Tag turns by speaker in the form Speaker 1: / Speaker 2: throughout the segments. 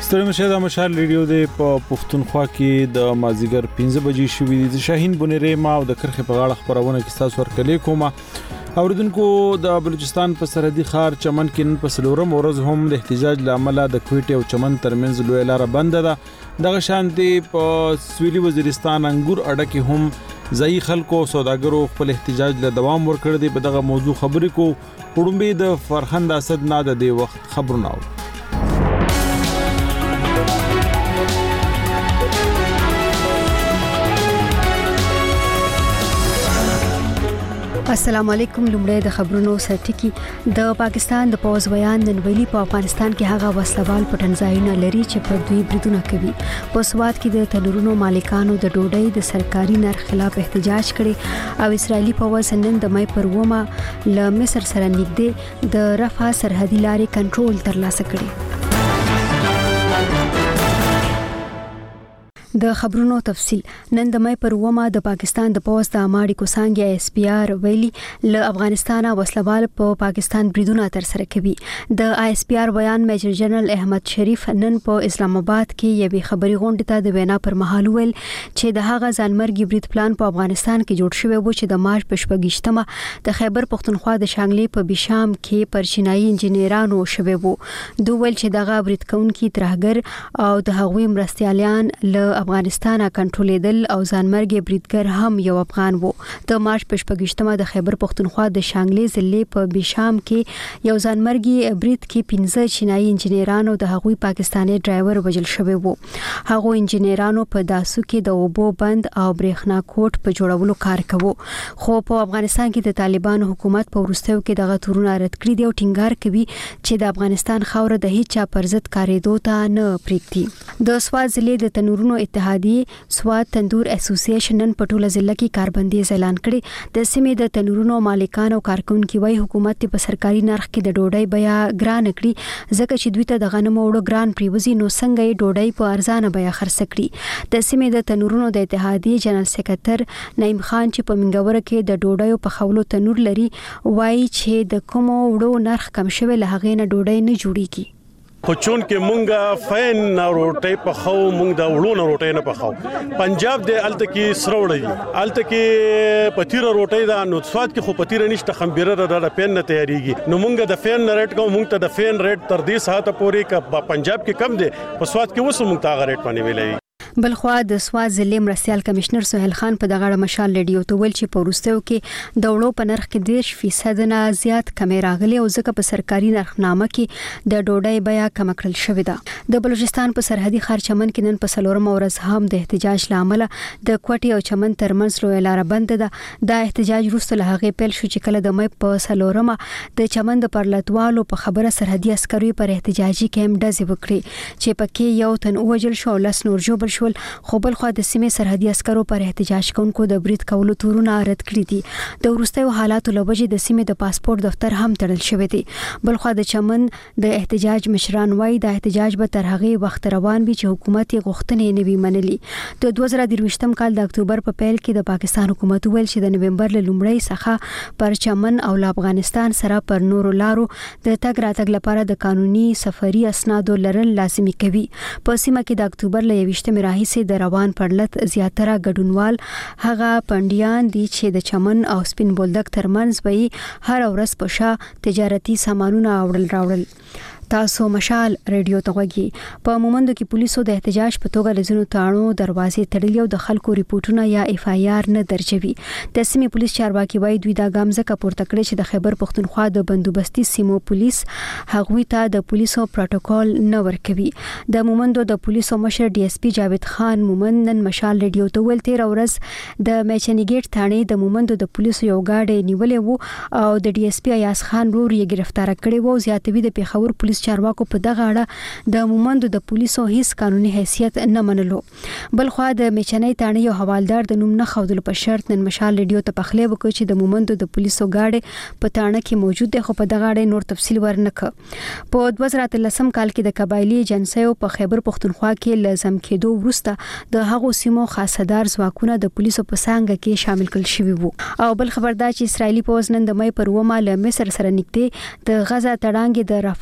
Speaker 1: ستړي مشه د مشال ریډیو د پښتونخوا کې د مازیګر 15 بجې شوې دي. شاهین بنيري ما او د کرخه په غاړه خبرونه کې تاسو ورکلې کومه اوریدونکو. د بلوچستان په سرحدي ښار چمن کې نن په سلورم ورځ هم د احتجاج لامل د کوټي او چمن ترمنځ لوی لار بند ده. دغه شانتي په سویلي وزیرستان انګور اډه کې هم ځای خلکو سوداګرو خپل احتجاج له دوام ورکړ دي. په دغه موضوع خبرې کو وړومبي د فرخند اسد نه د وخت خبرونه.
Speaker 2: السلام علیکم. لومړی د خبرونو سرټکی. د پاکستان د پوز بیان نن ویلي په افغانستان کې هغه وسلوال پټنځایونه لري چې په دوی بریدونه کوي. په سواد کې د تنورونو مالکانو د ډوډۍ د سرکاري نرخ خلاف احتجاج کړي او اسرایلی پوز نن د مې پر ومه ل مصر سره نږدې د رفح سرحدي لارې کنټرول ترلاسه کړي. د خبرونو تفصيل. نن د مې پر ومه د پاکستان د پوز د اماډي کوسانګي اس پی آر ویلي ل افغانستان وسلوال په پاکستان بریدونه تر سره کوي. د اس پی آر بیان میجر جنرال احمد شریف نن په اسلام آباد کې یوې خبري غونډه ته د وینا پر مهال ویل چې د هغه ځانمرګي برید پلان په افغانستان کې جوړ شوی و چې د مارچ په 28مه د خیبر پختونخوا د شانګلې په بشام کې پر چینایي انجنیرانو شوی وو. دوی ویل چې دغه برید کونکي ترهګر او د هغوی مرستيالان له افغانستان کنټرولېدل او ځانمرګي بریدګر هم یو افغان وو. د مارچ په 28مه د خیبر پختونخوا د شانګلې ضلع په بشام کې یو ځانمرګي برید کې 15 چینایي انجنیرانو د هغوی پاکستاني ډرایور وژل شوی وو. هغه انجنیرانو په داسو کې د اوبو بند او برېښنا کوټ په جوړولو کار کاوه. خو په افغانستان کې د طالبانو حکومت په وروستیو کې دغه تورونه رد کړی دي او ټینګار کوي چې د افغانستان خاور د هیڅ چا پر ضد کارېدو ته نه پریږدي. د سواد ضلع د تنورونو اتحادیه سواد تندور اسوسییشن نن په ټوله ضلع کې کاربندیز اعلان کړي. د سیمې د تنورونو مالکان او کارکونکو وايي حکومت په سرکاري نرخ کې د ډوډۍ بیا ګران کړي ځکه چې دوی ته د غنمو وړو ګران پریوزي نو څنګه یې ډوډۍ په ارزانه بیا خرڅ کړي. د سیمې د تنورونو د اتحادیه جنرال سکرټر نعیم خان چې په منګوره کې د ډوډۍ په خولو تنور لري وايي چې د کوم وړو نرخ کم شوی له هغې نه ډوډۍ نه جوړیږي.
Speaker 3: خو چون کې مونږه فین روټي په خو مونږ د وړونو روټي نه په خو پنجاب د الته کې سروړی الته کې پتیره روټي دا نو سواد کې خو پتیره نشته خمبيره د پین نه تیاریږي نو مونږ د فین ریټ کوم مونږ ته د فین ریټ تر دې ساعته پورې ک پنجاب کې کم دی په سواد کې وسو مونږ ته ریټ باندې ویلای.
Speaker 2: بلخوا د سواد ضلع مرستيال کمشنر سہیل خان په دغه مشال ریډیو ته ویل چې په وروستیو کې د وړو په نرخ کې 10% نه زیات کمې راغلي او ځکه په سرکاري نرخنامه کې د ډوډۍ بیا کم کړل شوې ده. د بلوچستان په سرحدي ښار چمن کې نن په سلورم ورځ هم د احتجاج لامل د کوټي او چمن ترمنځ لوی لار بند ده. د احتجاج وروسته له هغه پیل شو چې کله د مې په سلورمه د چمن د پرلتوالو په خبره سرحدي عسکرو پر احتجاجي کیمپ ډزې وکړي چې پکې یو تن وژل شو لس نور جوړ شو. خو بل خو د سیمې سرحدي عسکرو پر احتجاج کوونکو د برید کولو تورونه رد کړی دي. د وروستیو حالاتو لوجې د سیمې د پاسپورت دفتر هم تړل شوی دی. بل خو د چمن د احتجاج مشران وایي د احتجاج به تر هغه وخت روان وي چې حکومت یې غوښتنې نه وي منلي. د 2023م کال د اکتوبر په پیل کې د پاکستان حکومت ویل چې د نومبر له لومړۍ څخه پر چمن او افغانستان سره پر نورو لارو د تګ راتګ لپاره د قانوني سفري اسنادو لرل لازمي کوي. په سیمه کې د اکتوبر له 28 راهیسې د روان پرلت زیاتره ګډونوال هغه پندیان دي چې د چمن او سپین بولدک ترمنځ به هر ورځ په شا تجارتي سامانونه راوړل. تاسو مشال ریډیو ته غوږی. په مومندو کې پولیسو د احتجاج په توګه لزونو تاڼو دروازې تړلې او د خلکو ریپورتونه یا اف آی آر نه درجوي. د سیمې پولیس چارواکي وایي دوی دا ګام ځکه پورته کړی چې د خیبر پختونخوا د بندوبستي سیمو پولیس هغوی ته د پولیسو پروتوکول نه ورکوي. د مومندو د پولیسو مشر ډي اس پی جاوید خان مومند نن مشال ریډیو ته ویل 13 ورځ د میچنیګیټ تاڼې د مومندو د پولیسو یو گاډي نیولې وو او د ډي اس پی ایاز خان رور یې گرفتار کړی وو. زیاتوي د پیښور پولیس چارواکو په دغه اړه د مومندو د پولیسو هیڅ قانوني حیثیت نه منلو. بل خو د میچنۍ تاڼې یو حوالدار د نوم نه خودلو په شرط نن مشال ریډیو ته پخلې وکړ چې د مومندو د پولیسو گاډي په تاڼه کې موجود دی خو په دغه اړه نور تفصیل ورنکړ. په 2013 کال کې د قبایلی جنسیو په خیبر پختونخوا کې لازم کېدو وروسته د هغو سیمو خاصدار ځواکونه د پولیسو په څنګه کې شامل کړل شوي وو. او بل خبردار چې اسرایلی پوز نن د مې پر ومه له مصر سره نږدې د غزا تړانګې د رفح سرحدي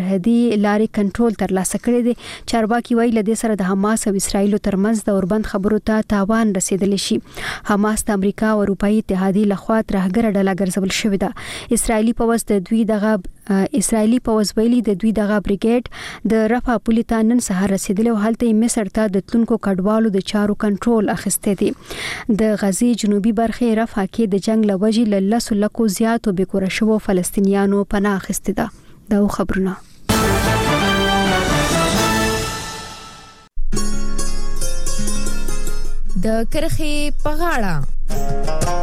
Speaker 2: سرحدي لارې کنټرول ترلاسه کړی دی. چارواکي وایي له دې سره د حماس او اسرایل ترمنځ د اوربند خبرو ته تاوان رسیدلی شي. حماس د امریکا او اروپאי اتحادیې لخوا ترهګر ډله ګرځول شوې ده. اسرایلی پوځ ویلي د دوی دغه بریګیډ د رفح پولې ته نن سهار رسیدلی او هلته یې مصر ته د تلونکو کډوالو د چارو کنټرول اخیستی دی. د غزې جنوبي برخې رفح کې د جنگ لوجې له 10 لکو زیاتو بېکوره شوو فلسطینیانو پناه اخیستې ده. دا خبرونه
Speaker 4: د کرخې په غاړه.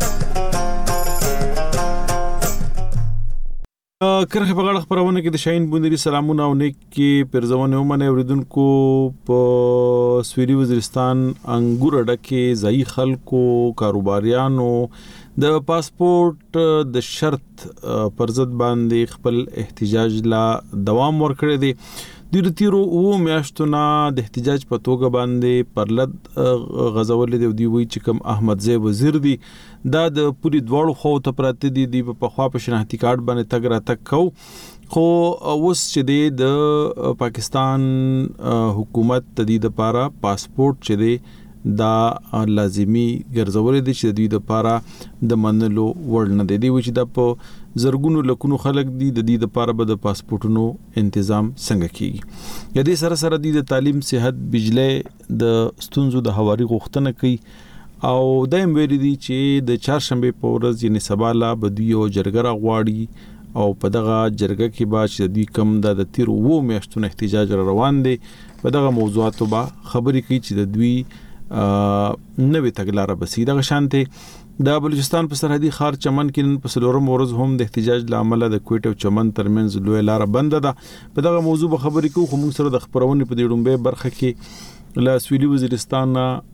Speaker 1: کرخه په غاړه خبرونه کې د شاهین بوندري سلامونه او نیک کې پرځونه ومنه اوریدونکو. په سویلي وزیرستان انګور ډکه ځای خلکو کاروباریانو د پاسپورت د شرط پر ضد باندې خپل احتجاج لا دوام ورکړی دی. د تیرو او میاشتونه د احتجاج په توګه باندې پرلد غزول دی. دی وی چې کوم احمد زی وزیر دی دا د پوری دواړو خو ته پراته دي په خوا په شناختی کارت باندې تګ را تک خو اوس چې د پاکستان حکومت تدید لپاره پاسپورت چې دی دا لازمی ګرځول دي چې د دوی لپاره د منلو وړ نه دی. وی چې د په زرګونو لکونو خلک دي د دې لپاره به د پاسپورتونو تنظیم څنګه کیږي. یا د سره د تعلیم صحت بجلی د ستونزو د حواري غوښتنه کوي او دایم ویلي دي چې د چهارشنبه په ورځ یعنی سبا لا بدوی او جرګه غواړي او په دغه جرګه کې به چې د کم د تیر وو میاشتونو احتجاج روان دي په دغه موضوعاتو به خبري کوي چې د دوی نوې تګلارې بسې دغه شانته د بلوچستان په سرحدي ښار چمن کې په سلورم ورځ هم د احتجاج لامل د کوټ او چمن ترمنځ لوی لار بند ده. په دغه موضوع به خبرې کوو خو موږ سره د خبرونه په ډومبه برخه کې له سویلي وزیرستان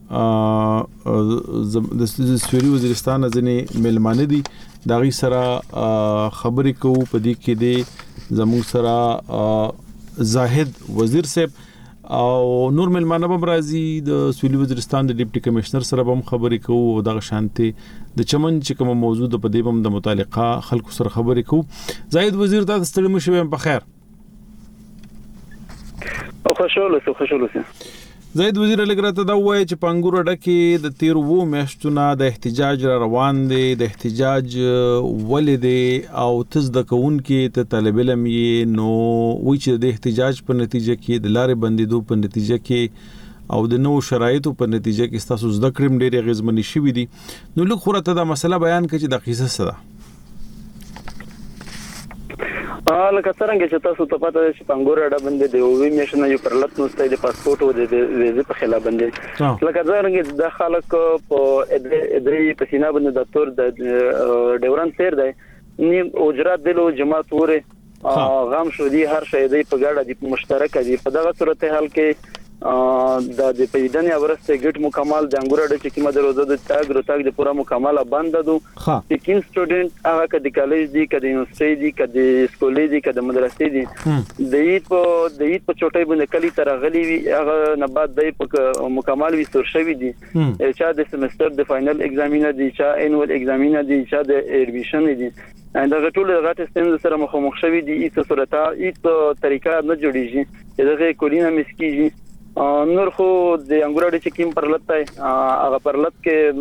Speaker 1: ځنې ملمانه دي دا غي سره خبرې کوو. په دې کې د زموږ سره زاهد وزیر صاحب او نور ملمانه به راځي د سویلي وزیرستان د ډیپټي کمشنر سره به خبرې کوو او دغه شانتي د چمن چې کوم موضوع د پدې بم د متعلقه خلکو سره خبرې کوو. زاهد وزیر تاسو ستړي مشوي په خیر
Speaker 5: او خوشاله
Speaker 1: زاهد وزیر لګراته دا وایي چې پنګور ډکه د تیر وو میاشتونه د احتجاج روان دي. د احتجاج ولې او تز د کون کې ته طالب علم یې نو وی چې د احتجاج په نتیجه کې د لارې بندیدو په نتیجه کې او د نو شرایطو په نتیجه کې تاسو زده کړم ډېر غزمنی شوی دي. نو لږ خورته دا مسله بیان کړي چې د قصه سره
Speaker 5: لکه څنګه چې تاسو ته پته چې پنګور اډه باندې د اووی میشن یو پرلط نوستای د پاسپورت او د ویزه په خلاف باندې لکه څنګه د خلک په ادري په سینا باندې د تور د ډیوران تیر دی نیم اجرات دلو جماعت وره غام شو دي هر شی دی په ګډه د مشترک دي. په دغه صورتحال کې د پیدانې ورسته ګټ مکمل د انګور اډه چې کیمه دروازه د تاګ د پورا مکمل بند دو چې کین سټوډنټ هغه کدي کالج دي کدي یونیورسيټي دي کدي سکولې دي کدي مدرسې دي د ایت په چوټي باندې کلی تر غلي وي هغه نه بعد د مکمل وي سور شوی دي چې د سمستر د فائنل ایگزامینر دي چې انوال ایگزامینر دي چې د ایډمیشن دي دا ټول غاټ ستند سره مخ شوی دي. ایت صورتہ ایت طریقہ نه جوړیږي دغه کولینه مسکیږي نور خو د انګورډ چې کیم پرلطای هغه پرلط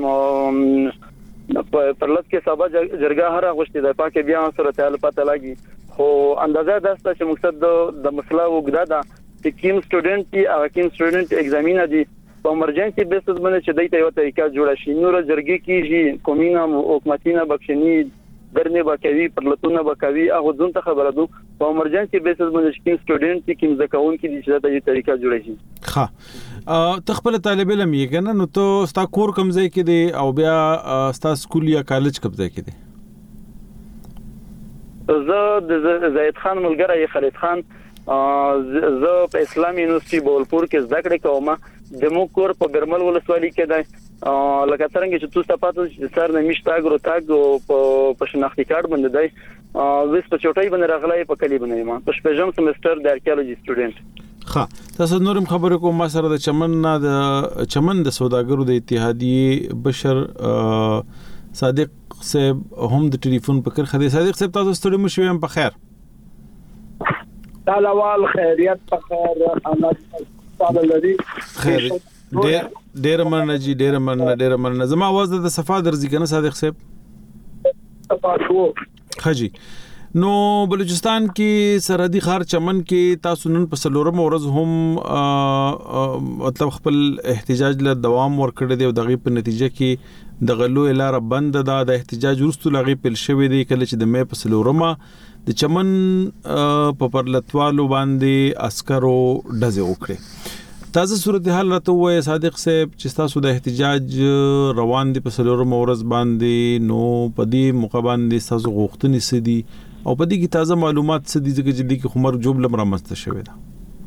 Speaker 5: کې سبا جرګه هر غوښتي د پاکه بیا صورتحال پته لګي خو اندازه داسته چې مقصد د مسله وګدا ده چې کیم سټوډنټ ایگزامینر دي په امرجنسي بیسس باندې چې دایته یو طریقه جوړه شي. نور جرګه کیږي کومینه حکومتینه بخښنی ګرنه بکوي پرلطونه بکوي هغه ځون ته خبره دو په امرجنسي بیسس باندې چې سټوډنټ کې مزکون کې د شته یو طریقه جوړه شي.
Speaker 1: ها تخپل طالب علم یې کنه نو ته ستا کور کوم ځای کې دی او بیا ستا سکول یا کالج کوم ځای کې دی؟
Speaker 5: زه د زید خان ملګری خالد خان زه په اسلامي یونیورسيټي بولپور کې زده کړې کوم د مو کور په برمل ولسوالۍ کې دی. لکه څنګه چې تاسو پاتو چې سر نه میشته اګرو تاګ په شناختی کارت باندې دی وس په چوټي باندې راغلای په کلی باندې ما په شپږم سمستر د آرکیالوجي سټوډنټ.
Speaker 1: تاسو نورم خبرې کوم ما سره د چمن د سوداګرو د اتحادیې بشر صادق صاحب هم د ټلیفون په کر خدي. صادق صاحب تاسو ستړي مو شوم په خیر
Speaker 6: تعالوال خیریت بخیر احمد صاحب لري
Speaker 1: خیر ډیر مننه زما आवाज د صفه درځي کنه صادق صاحب
Speaker 6: تاسو
Speaker 1: خجی نو بلوچستان کې سرحدي ښار چمن کې تاسو نن په سلورم ورځ هم مطلب خپل احتجاج له دوام ورکړی دی او دغه په نتیجه کې د غلو لاره بند ده د احتجاج وروسته لغې پیل شوې دی کله چې د مې په سلورمه د چمن په پرلتوالو باندې عسکرو ډزې وکړي تازه صورتحال راته وای صادق صاحب چې تاسو د احتجاج روان دي په سلورمه ورځ باندې نو په دې موقع باندې تاسو غوښتنې سدي او په دې کې تازه معلومات سدي چې د کې خمر جوب لمر مسته شوی دا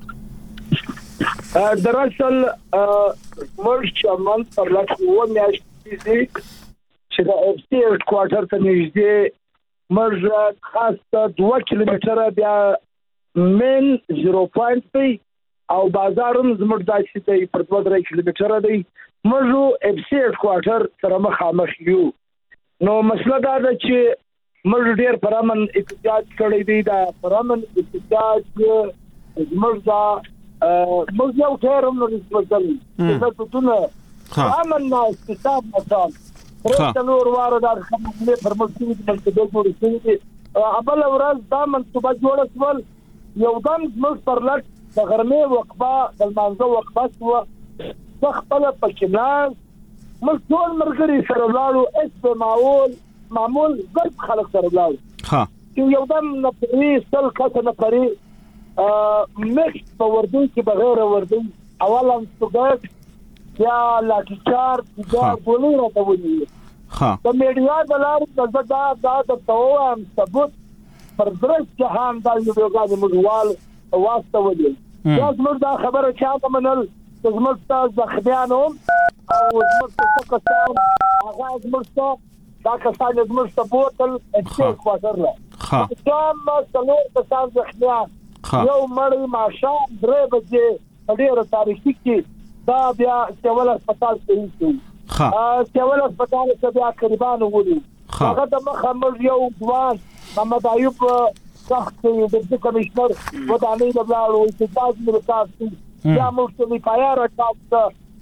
Speaker 6: دراصل مرچ چمن پرلتوالو میاشتې چې د اف سی هډ کوارټر ته نږدې مرز خاص 2 کیلومتره بیا من 0.3 او بازارم زموږ داسې دی پر 2 کیلومتره دی مرزو اف سی هډ کوارټر سره مخامخ یو نو مسله دا ده چې موږ ډیر پرامن احتجاج کړی دی دا پرامن احتجاج زموږ دا موږ یو ټرم نو رسمل چې امن نه استثاب مثال پرته نور واره دا خبرې پر مسجد منتبه جوړې دي ابل ورځ دا منصوبه جوړه شول یو دم موږ پر لټ د غرمې وقفه د مانځه وقفه شو خپل پښیناز موږ ټول مرګري سره لاړو معمول ګرد خلک سره لاړو چې یو دم نفري سل کته نفري مخ په وردی کې بغیر وردی اولا څوګه یا لاټیچار دا ګولې راته ونی د میډیا د لارې دا د توام ثبوت پر درس جهان دا یو غاړي مډوال واسطه ولې دا زموږ دا خبره چاته منل زموږ تاسو د خدانو او زموږ تاسو کسان هغه زموږ دا کسان زموږ ته بوتل اچې کوټرله کوم څلور کسان د خدان یو مړی ماشه 3 بجې ډیره تاریخي کې دا بیا سیول هسپتال کې شو سیول هسپتال کې بیا قربان وګوري هغه د مخمر یو ځوان محمد ایوب سخت د کمشنر ودانې د بلاړو استاد مرکاسي یا مختلف پایا راځه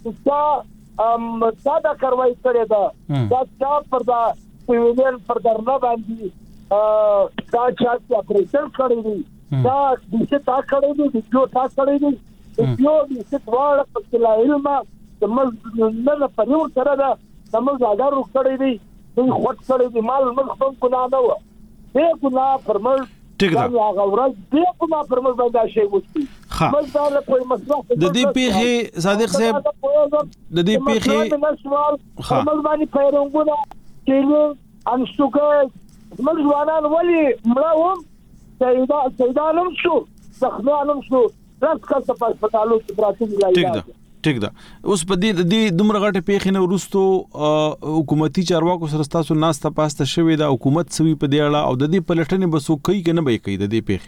Speaker 6: چې دا کاروایی کړې ده دا پر دا سیویلین پر درنه باندې دا چې اپریشن کړی دی دا د څه تا کړی دی جو تا کړی دی یو د څه ډول په علم د مل نه پریو سره دا سمز اگر کړی دی دوی خود کړی دی مال مخ په ګنا نه و به ګنا فرمل
Speaker 1: ټیک ده
Speaker 6: هغه ورځ به ګنا فرمل باندې شی وستي مزدار په مسله
Speaker 1: د دې پیخي صادق صاحب د دې پیخي
Speaker 6: فرمل باندې پیرونګونه چې انشوګه مزوانان ولی مړاوم سیدانم شو زخمیانم شو راس کله په هسپتالو کې پراته دی
Speaker 1: ټیک ده اوس په دې دومره غټه پیښه نه ورستو حکومتي چارواکو سره تاسو ناسته پاسته شوې ده حکومت سوي په دی اړه او د دې پلټنې بسو کوي کنه به کوي د دې پیښه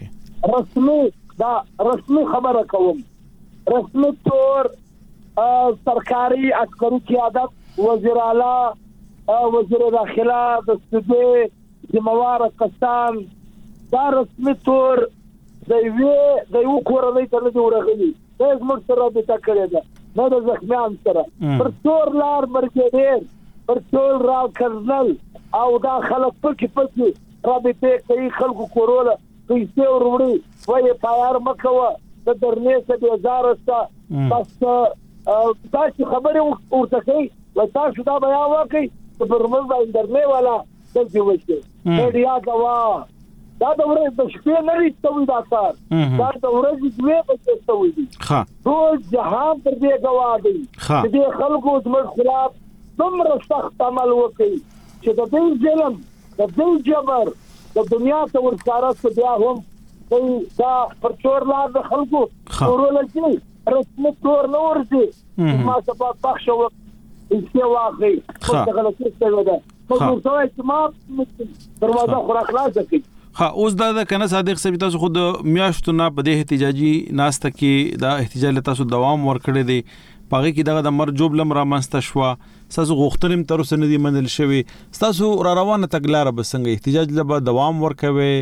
Speaker 1: رسمي خبره کوم رسمي تور سرکاري عسکري قیادت وزیر اعلی وزیر داخله د صوبې ذمہوار کسان دا رسمي تور د یو کورنۍ ته نه ورغلي دا زموږ سره د تکړه ده نه د زخمیان سره پر څور لار مرګېر پر څور را کرنل او دا خلک پکې رابطه کوي خلکو کوروله پیسې وروړي وایي پایار مکوه د درنې څه د زارسته بس تاسو خبرې ورته کوي تاسو دا بیا وکړئ پر موږ باندې درنې والا دلته وشي میډیا دا د ورځې د شپې نه لري دا کار دا د ورځې دوه بجې ستوي دي ټول جهان پر دې گواه دي چې خلکو زموږ خلاف څومره سخت عمل وکړي چې د دې ظلم د دې جبر د دنیا ته ورکاره څه بیا هم دا پر څور لار د خلکو ورول شي رسمي تور نه ورځي ما سبا پښه وکړي واخلي څه غلطي څه ده موږ څه چې ما دروازه خور اخلاص کړي اوس دا کنه صادق صاحب تاسو خود میاشتو نه په دې احتجاجي ناسته کې دا احتجاج تاسو دوام ورکړی دی پاره کې دغه د مرجوب لمر ماسته شو تاسو غوښتنیم تر اوسه نه دی منل شوی تاسو را روانه تګلاره بسنګ احتجاج لبا دوام ورکوي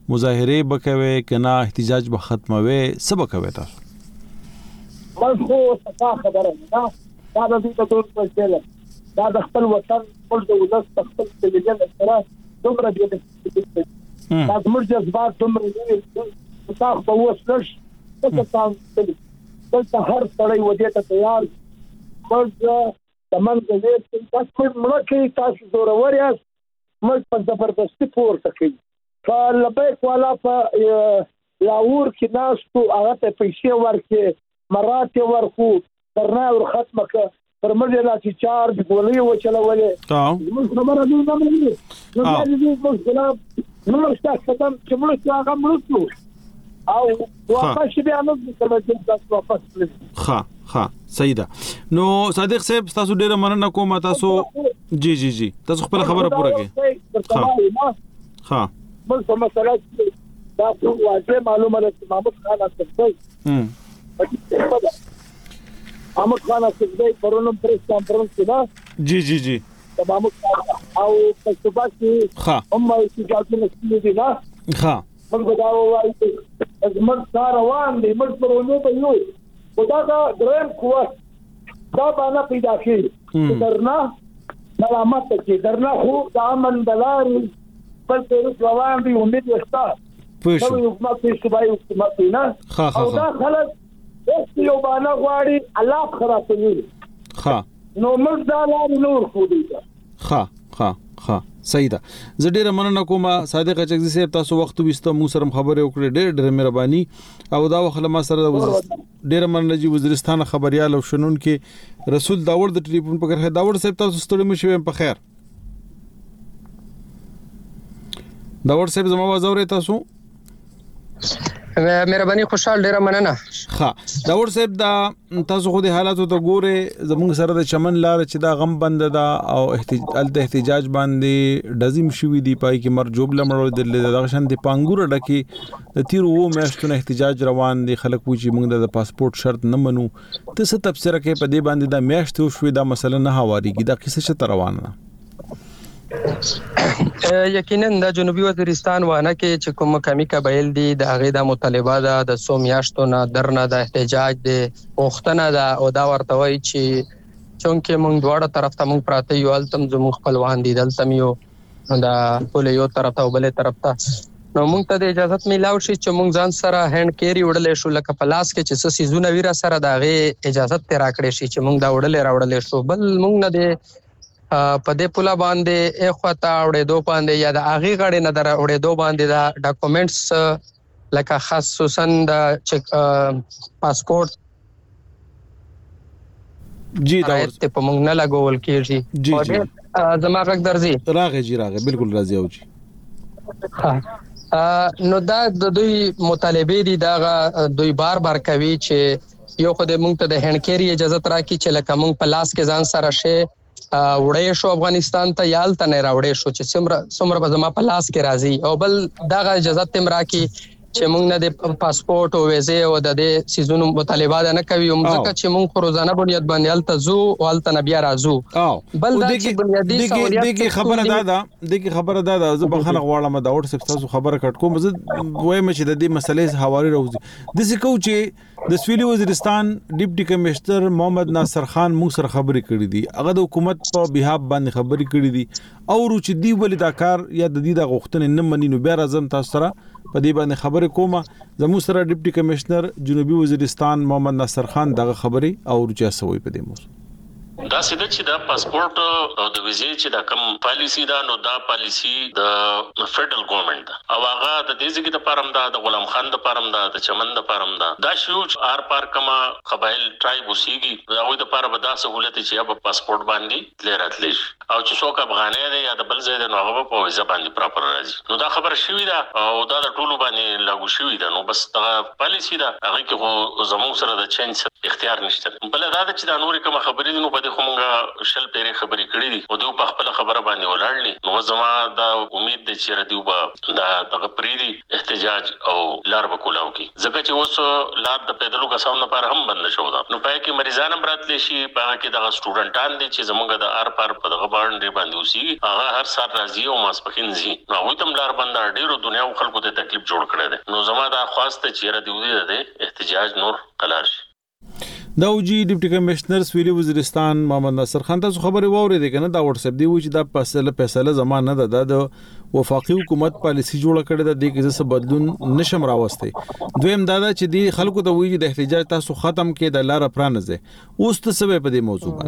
Speaker 1: مظاهره بکوي کنا احتجاج به ختموي سبا کوي تاسو
Speaker 6: خو صفا خبره نه دا د دې ټول څه ده دا د خپل وطن خپل د ولس خپل تلویزیون سره دومره دی دا زموږ جذبات دومره دي تاسو په وسلش څه تاسو دلته هر سړی ودې ته تیار بس تمام دې تاسو ملکه تاسو زورور یاست موږ په زبردستي پورته کوي فلبیک والا په لاور کې ناستو هغه ته پیسې ورکې مراتب ورکو درنه ور ختمه پر موږ لا چې چار د ګولې و چلولې موږ خبره دې نه مې نو دې موږ ګلاب نو تاسو ختم چې موږ هغه مرستو او واپس بیا موږ تاسو واپس
Speaker 1: ها سیدا نو صادق صاحب تاسو ډیره مننه کوم تاسو جی تاسو خپل خبره پوره کړئ ها
Speaker 6: موږ په مسله دا واضح معلومه ده چې محمود خان اصفهاني محمود خان اصفهاني پرونم پریس کانفرنس کې دا
Speaker 1: جی
Speaker 6: محمود او په صبح کې هم چې جاتو نشي دي نه موږ دا وایو چې موږ سره روان دي موږ پرونو په یو خدا دا درم قوت دا باندې پیدا کړي درنا ملامت کې درنا خو دا امن دلاري بل څه روان دي امید وستا
Speaker 1: پښه
Speaker 6: یو ما په صبایو ماتینا او دا خلک یو باندې غواړي الله خرابوي نو موږ دا نور خو دي
Speaker 1: صحیح ده زه ډیره مننه کوم صادق چغزي صاحب تاسو وخت وستو مو سره خبرې وکړې ډېر مهرباني او دا وخت ما سره ډیره مننه چې وزیرستان خبريال او شنون کې رسول داور د ټلیفون په غره داور صاحب تاسو ستړي مو شوي په خیر داور صاحب زما आवाज اورئ تاسو
Speaker 7: مهرباني خوشحال ډیره مننه
Speaker 1: داور صاحب دا تاسو خو د حالاتو ته ګوره زموږ سره د چمن لار چې دا غم بند ده او احتجاج باندې دزیم شوی دی پای کې مرجوب لمړو د دغشن د پانګور ډکی د تیر وو میاشتونه احتجاج روان دي خلک وو چې موږ د پاسپورت شرط نه منو ته څه تفسیر کوي په دې باندې دا میاشت شوی دا مسله نه هواريږي دا کیسه څه روانه
Speaker 7: یقینا د جنوبي وزیرستان وانه کې چې کوم کمی قبایل دي د هغه د مطالبه د سومیاشتونه درنه د احتجاج د وختنه دا او دا ورته وای چې چونکه موږ دواړه طرف ته موږ پراته یو التم زموږ خپلوان دي دلته یو دا ټول یو طرف ته او بلې طرف ته نو موږ ته د اجازه میلاو شي چې موږ ځان سره هند کیری وړلې شو لکه پلاس کې چې سيزونه ویرا سره دا غي اجازه تیر راکړې شي چې موږ دا وړلې شو بل موږ نه دي په دې پولا باندې اخوتا وړې دو باندې یا د اغي غړې نه در وړې دو باندې دا ډاکومېنټس لکه خصوصا د پاسپورت
Speaker 1: جی دا
Speaker 7: په موږ نه لګول کېږي
Speaker 1: جی
Speaker 7: زما غږ درځي
Speaker 1: راغی بالکل راځي او جی
Speaker 7: نو دا د دوی مطالبه دي دا دوی بار کوي چې یو خو د موږ ته د هندکيري اجازه تراکي چې لکه موږ په لاس کې ځان سره شي وړې شو افغانستان ته یالته نه راوړې شو چې څومره به زما په لاس کې راځي او بل دا اجازه تم راکي چې موږ نه د پاسپورت او ویزه او د دې سيزونو مطالبات نه کوي ځکه چې موږ روزانه بنیاد باندې الته زو او الته بیا راځو بل دا چې بنیادی سہولیات
Speaker 1: دغه خبره ده زه په خلک غواړم دا اور څه تاسو خبره کټ کوم زه وایم چې د دې مسلې حواله راوځي د څه کو چې د سویلي وزیرستان ډیپټي کمشنر محمد ناصر خان موږ سره خبرې کړې دي هغه د حکومت په بهاب باندې خبرې کړې دي او چې دی ولې دا کار یا د دې د غوښتنې نه مني نو بیا راځم تاسو سره په دې باندې خبرې کوم زموږ سره ډیپټي کمشنر جنوبي وزیرستان محمد ناصر خان دغه خبرې او چې سوي په دې موضوع
Speaker 8: دا سیده چې دا پاسپورت او د ویزې چې دا کوم پالیسی دا نو دا پالیسی د فدرل ګورنمنت او هغه د دې ځکه د پارم دا د غلام خان د پارم دا د چمن د پارم دا شو آر پار کما قبایل ټرایب وسیږي دا وې د پاره به دا سہولت چې یا په پاسپورت باندې لراتلی او چې څوک افغاني دی یا د بل ځای د نوغه په ویزه باندې پراپر راځي نو دا خبره شوې ده او دا د ټولو باندې لاګو شوې ده نو بس دا پالیسی دا هغه کې زموږ سره د چینج اختیار نشته. بل دا چې دا نور کوم خبرې دي نو په دې کومه شل پیری خبرې کړې دي او دوی په خپل خبره باندې ولاړلې. نو زما دا امید ده چې ردیو به دا دغه پریدي احتجاج او لار وکولاو کی ځکه چې اوس لار د پیدلو کسانو لپاره هم بند شو دا. نو پای کې مریضان هم راتلی شي، په کې دغه سټوډنټان دي چې زمونږ د ار پار په دغه باندې اوسي هغه هر سال راځي او ماسپخین زی. نو هغه تم لار بند ډیرو دنیا او خلکو ته تکلیف جوړ کړی دی. نو زما دا خواسته چې ردیو دې احتجاج نور قلار شي.
Speaker 1: دا وجی ډیپټي کمشنر سویلي وزیرستان محمد ناصر خان تاسو خبرې واورې کنه دا واتس اپ دی و چې دا فیصله زمانه ده د وفاقي حکومت پالیسی جوړه کړې ده د کیسه بدلون نشم راوستي. دویم دا چې دی خلکو ته وایي د احتجاج تاسو ختم کې د لار پرانځه اوس ته سبب په دې موضوع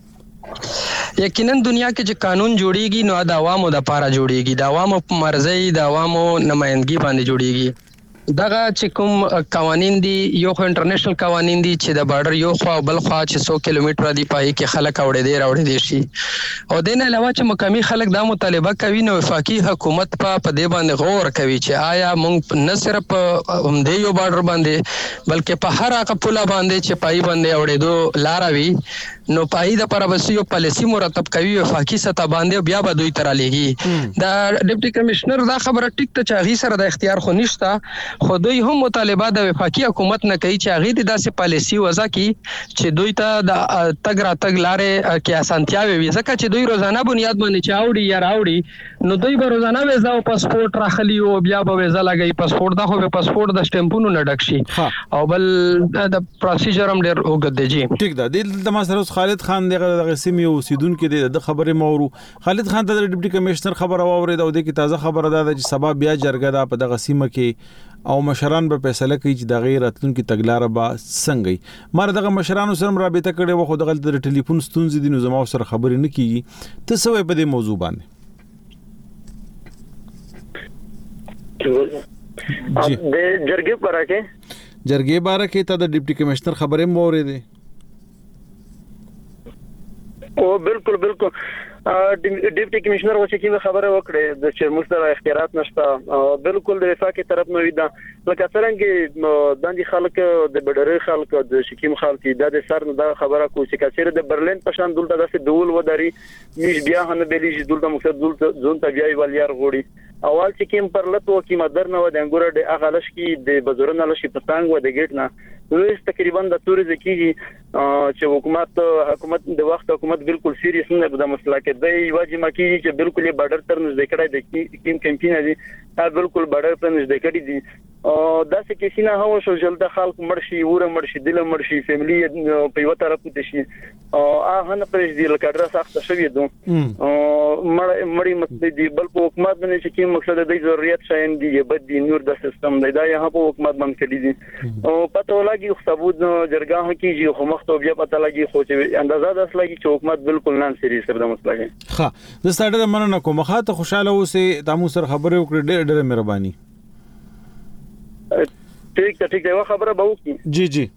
Speaker 1: باندې
Speaker 7: یقینا دنیا کې چې قانون جوړیږي نو د عوامو د لپاره جوړیږي، د عوامو په مرزي د عوامو نمائندګي باندې جوړیږي. دغه چې کوم قوانين دي یو خو انټرنیشنل قوانين دي چې د بارډر یو خو بل خو چې 100 کیلومتر دی پای کې خلک راوړي دي شي او دین علاوه چې مقامی خلک دا مطالبه کوي نو وفاقي حکومت په دې باندې غور کوي چې آیا موږ نه صرف هم دې یو بارډر باندې بلکې په هر هغه پوله باندې چې پای باندې اورېدو لاروي نو پای د پروسیو پالیسی مرتب کوي وفاقي سطح باندې بیا به دوی تر لګي. دا ډیپټي کمشنر دا خبره ټیک ته چاغي سره د اختیار خو نشته، خو دوی هم مطالبه د وفاقي حکومت نه کوي چې هغه د داسې پالیسی وضع کی چې دوی ته د تګ را تګ لارې کې اسانتیاوي وي ځکه چې دوی روزانه بنیاد باندې چاوړي یا راوړي نو دوی به روزانه ویزا او پاسپورت راخلي او بیا به ویزا لګي. پاسپورت دا خو به پاسپورت د سټمپونو نه ډک شي او بل د پروسیجر هم ډیر وګد دی.
Speaker 1: ټیک ده د مسله خالد خان دغه سیمې اوسیدونکو د خبرې مورو خالد خان ته د ډیپټي کمشنر خبره واورید او د کی تازه خبره ده چې سبب بیا جرګه ده په دغه سیمه کې او مشران به فیصله کوي چې د غیر اتلونکو تګلارې به څنګه مر دغه مشرانو سره رابطه کړي و خو دغه د ټلیفون ستونزې دي نو زموږ سره خبرې نه کیږي. ته څه وایې په دې موضوع باندې؟
Speaker 5: د جرګې
Speaker 1: باره کې ته د ډیپټي کمشنر خبرې مو اورېدې؟
Speaker 5: او بالکل ډیپټي کمشنر و چې کوم خبره وکړه د چې موږ سره اختیارات نشته بالکل د وفاقي طرف نو دا لکه څنګه د خلک د بډره خلک د شکیم خلک د سر نه دا خبره کو چې کثیر د برلین په شان دلته داسې دول وداري مش بیا هم بلیږي دلته مقصد دلته ځون ته بیا ولیار غوړي اول چې کوم پرلط و کې مدر نه و د انګور د اغلش کې د بزرګ نه لشي پتانګ و د ګټ نه نو تقریبا د تورې ځکه چې حکومت د وخت حکومت بالکل سیریس نه د مسله کې د واجب مکی چې بالکل بارډر تر نږدې کړای د کیم کمپاین دي دا بالکل بارډر پر نږدې کړی دي دا څه کې سینه هوا شو جلد خلک مرشي وره مرشي دل مرشي فیملی په یو طرف ته شي هغه نه پرېږ دی لکه ډره سخت شوی دو مړی مسلې دی بل په حکومت باندې چې کوم مقصد د ضرورت شاین دی بد دی نور د سیستم دی دا یې په حکومت باندې کړی دي او پته ولګي خو ثبوت جرګه کیږي خو مخ ته بیا پته لګي خو چې اندازه د اصلي چې حکومت بالکل نن سریس سره د مسله
Speaker 1: ښه د ستاره مننه کوم خاطر خوشاله اوسې تاسو سره خبرې وکړې ډېر مهرباني.
Speaker 5: ٹھیک ہے خبره به وکړي
Speaker 1: جی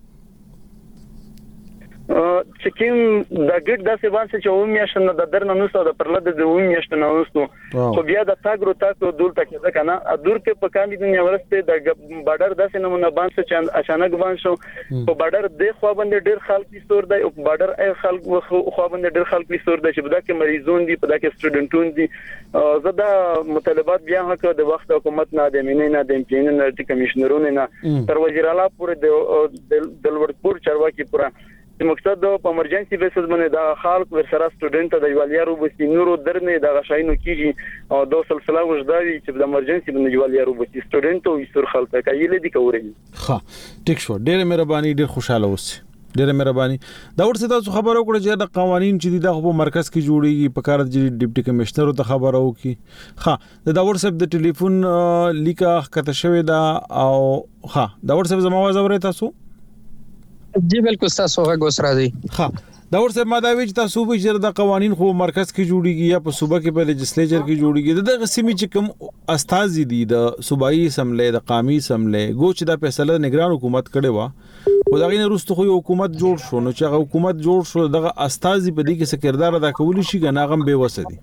Speaker 5: چې کوم د ګډ داسې وانه چې اومیاشنه د درنه نو څه د پرلد د اومیاشنه نو خو بیا د تاګرو تاسو دلته کې ځکه نه دور کې په کاندي دنیا ورسته د بارډر داسې نمونه باندې چې اچانک باندې شو په بارډر د خو باندې ډېر خلک وسور دی او بارډر ای خلک خو باندې ډېر خلک وسور دی چې په دغه مریضون دي په دغه سټوډنټون دي زده مطالبات بیا هغه د وخت حکومت نه د مینې نه د امپین نه د کمشنرونو نه تر وزیر اعلی پورې د ورکپور چارواکي پورې مقصد په امرجنسي بیسس باندې دا خلک ورسره سټوډنټ د یواليارو بسې نورو درنه د غشاینو کیږي او د سلسله وجداوي چې د امرجنسي باندې یواليارو بسې سټوډنټ او ایستور خلک کایله دي کوري
Speaker 1: ښه ټیک شو ډېر مهرباني ډېر خوشاله اوسئ ډېر مهرباني دا ورته تاسو خبرو کړئ چې د قوانين چې د په مرکز کې جوړیږي په کار د ډیپټي کمشنر ته خبرو کی ښه د واتساپ د ټلیفون لیکه کته شوی دا او ښه د واتساپ زما आवाज اورئ تاسو
Speaker 7: جی بالکل تاسو هغه غوس راځي
Speaker 1: ښه دا ورته مداوی چې تاسو به چې د قوانين خو مرکز کې جوړیږي یا په صوبه کې په لیجسلیچر کې جوړیږي د قسمي چې کوم استازي دي د صوبایي سملې د قومي سملې ګوچ دا فیصله نگران حکومت کړي وا او دا غینه روسته خو حکومت جوړ شو نو چې حکومت جوړ شو دغه استازي په دې کې څه کردار ادا کولی شي غناغم به وسدي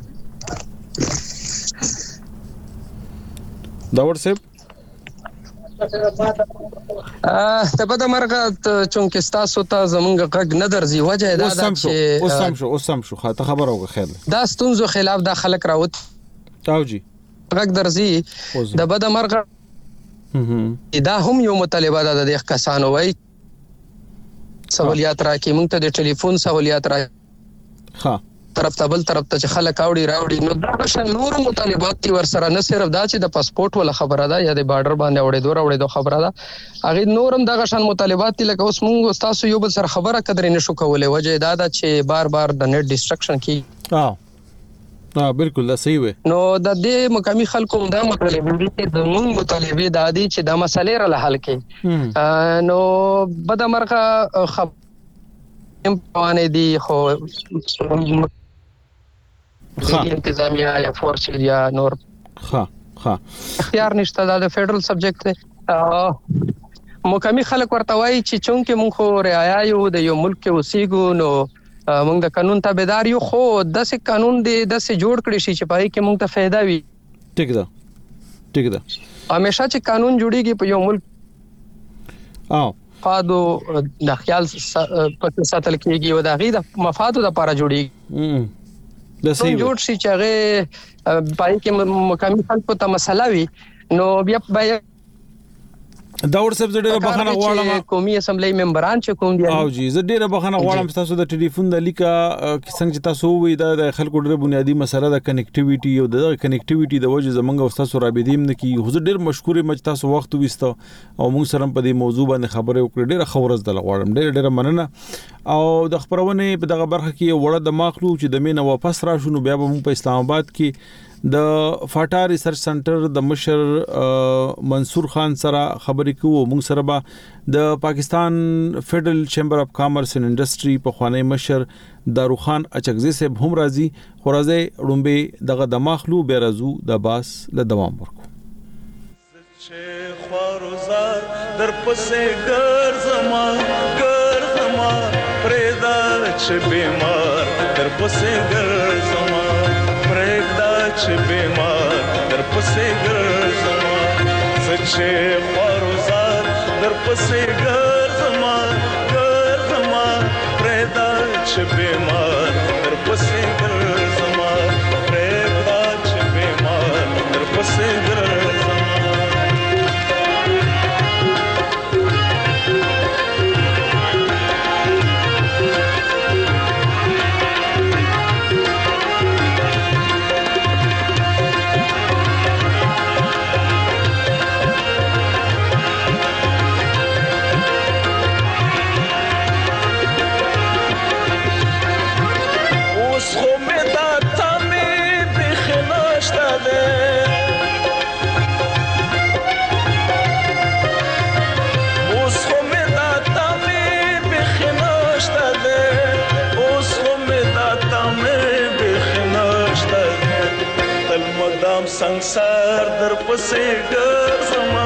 Speaker 1: دا ورته
Speaker 7: ته په د مرګ چونکه تاسو ته زمونږ غږ نه درځي وجه دا ده چې
Speaker 1: اوسم شو خاطر خبر اوغه خیر
Speaker 7: دا ستونزو خلاف دا خلک راوت
Speaker 1: تاوجي
Speaker 7: غږ درځي د بد مرګ دا هم یو مطالبه ده د کسانو وای سہولیات راکې مونږ ته د ټلیفون سہولیات راکې
Speaker 1: ها
Speaker 7: طرف ته بل طرف ته چې خلک راوړي نو دا شان نور مطالبات دي ورسره نه صرف دا چې د پاسپورت ولا خبره ده یا د بارډر باندې وړې خبره ده هغه نورم دا شان مطالبات دي لکه اوس مونږ تاسو یو بل سره خبره قدر نه شو کولای وجه دا ده چې بار د نیټ ډیسټرکشن کی
Speaker 1: بالکل دا صحیح وي
Speaker 7: نو د دې مقامي خلکو دا مطالبه دي چې د مونږ مطالبه دادي چې د مسلې را حل کړي نو بد مرغه امپانه دي خو انتظامیه یا فورس یا نور اختیار نشته دا د فدرل سبجیکټ دی مقامي خلک ورته وایي چې چونکه مونږ خو رعایا یو د یو ملک کې اوسېګو نو مونږ د قانون تابعدار یو خو داسې قانون دی داسې جوړ کړی شي چې پای کې مونږ ته फायदा وي
Speaker 1: ټیک ده
Speaker 7: همیشه چې قانون جوړیږي په یو ملک فادو د خیال په ساتل کېږي او د غي د مفادو لپاره جوړیږي
Speaker 1: د صحیح
Speaker 7: جوړ شي چې هغه پای کې مقامي خلکو ته مسله وي نو بیا
Speaker 1: داور صاحب زړه بخښنه غواړم
Speaker 7: قومي اسمبلی ممبران چې کوم دي
Speaker 1: او جی زه ډیره بخښنه غواړم تاسو د ټلیفون د لیکا څنګه چې تاسو وې د خلکو ډېر بنیادی مسله د کنیکټیویټي او د کنیکټیویټي د وجه زمونږ او تاسو رابطې نه کی خو ډېر مشکور یم چې تاسو وخت وېستو او موږ سره په دې موضوع باندې خبرې وکړې ډېر خورز د غواړم ډېر مننه او د خبرونه په دغه برخه کې وړه د ماخلو چې د مینه واپس راشو بیا به موږ په اسلام آباد کې د فاټا ریسرچ سنټر د مشر منصور خان سره خبرې کوو موږ سره به د پاکستان فیډرل چیمبر اف کامرس اینڈ انډستری په خوانی مشر داروخان اچکزی صاحب هم راځي خورازه رومبه دغه د ماخلو بیرزو د باس له دوام ورکو
Speaker 9: خواروزار در پسې ګرځما پرېدا چې بیمار در پسې ګرځما پرېدا چې بیمار در پسې ګرځما چې خواروزار در پسې ګرځما پرېدا چې بیمار در پسې ګرځما پرېدا چې بیمار در پسې ګرځما संसार در پسې ګرځما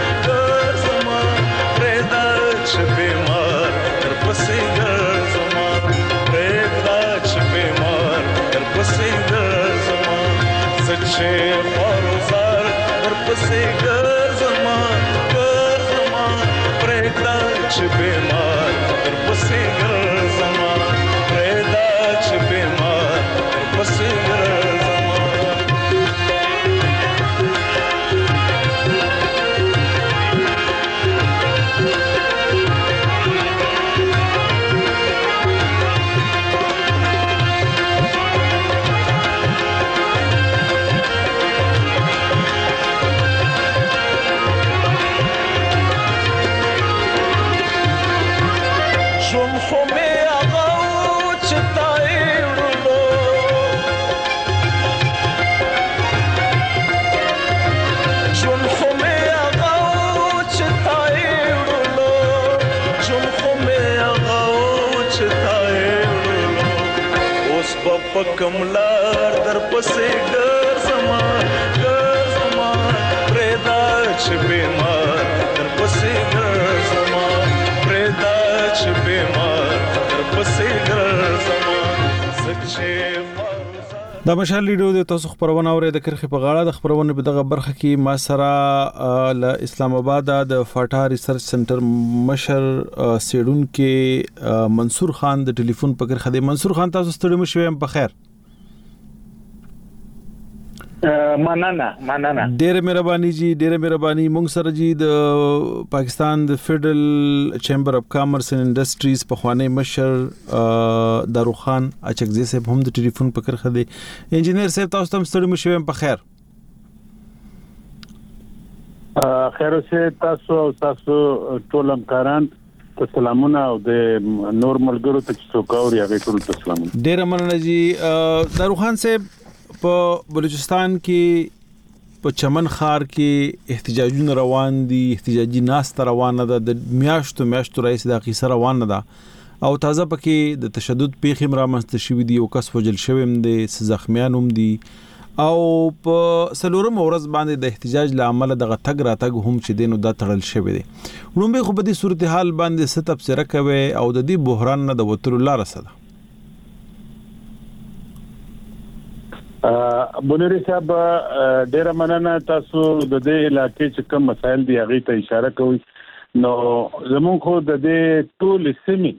Speaker 9: پرېدا چې بیمار در پسې ګرځما پرېدا چې بیمار در پسې ګرځما چې خواروزار در پسې ګرځما پرېدا چې بیمار در پسې ګرځما پرېدا چې بیمار در پسې ګرځما کملار در پسې ګرځما پرېدا چې بیمار در پسې ګرځما پرېدا چې بیمار در پسې ګرځما
Speaker 1: د مشال لیډو د تاسو خبرونه اوري د کرخه په غاړه د خبرونه په دغه برخه کې ما سره ل اسلام آباد د فاټا ریسرچ سنټر مشر سیډون کې منصور خان د ټلیفون په کرخه دی. منصور خان تاسو ستړي مشوي په خیر؟
Speaker 6: مننه
Speaker 1: ډېر مهرباني جی، ډېر مهرباني. مونږ سره جی د پاکستان د فیډرل چیمبر اف کامرس اینڈ انډسټریز په خوانی مشر داروخان اچکزي صاحب هم د ټلیفون په کرخه دی. انجینیر صاحب تاسو تم ستړي مشوي په خیر؟
Speaker 10: خیر اوسه تاسو ټول همکاران ته سلامونه او د نور ملګرو ته چې څوک هغه ټول ته سلامونه.
Speaker 1: ډېر مننه جی. داروخان صاحب په بلوچستان کې په چمن خار کې احتجاجونه روان دي، احتجاجي ناسته روانه ده، د میاشتو رئیس د قیصر روانه ده او تازه پکې د تشدد پیښې رامنځته شوې دي او کس وجل شوی هم دي، زخمیان هم دي او په سلورم ورځ باندې د احتجاج لامل د غتګ راتګ هم چې دینو دا تړل شوی دي. ورومبه خو په دې صورتحال باندې ست تفسیر کوي او د دې بحران نه د وتر الله رسده.
Speaker 10: بنوري صاحب ډیر مننه تاسو د دې علاقې چې کوم مسایل دی هغه ته اشاره کوي. نو زموږ خو د دې ټول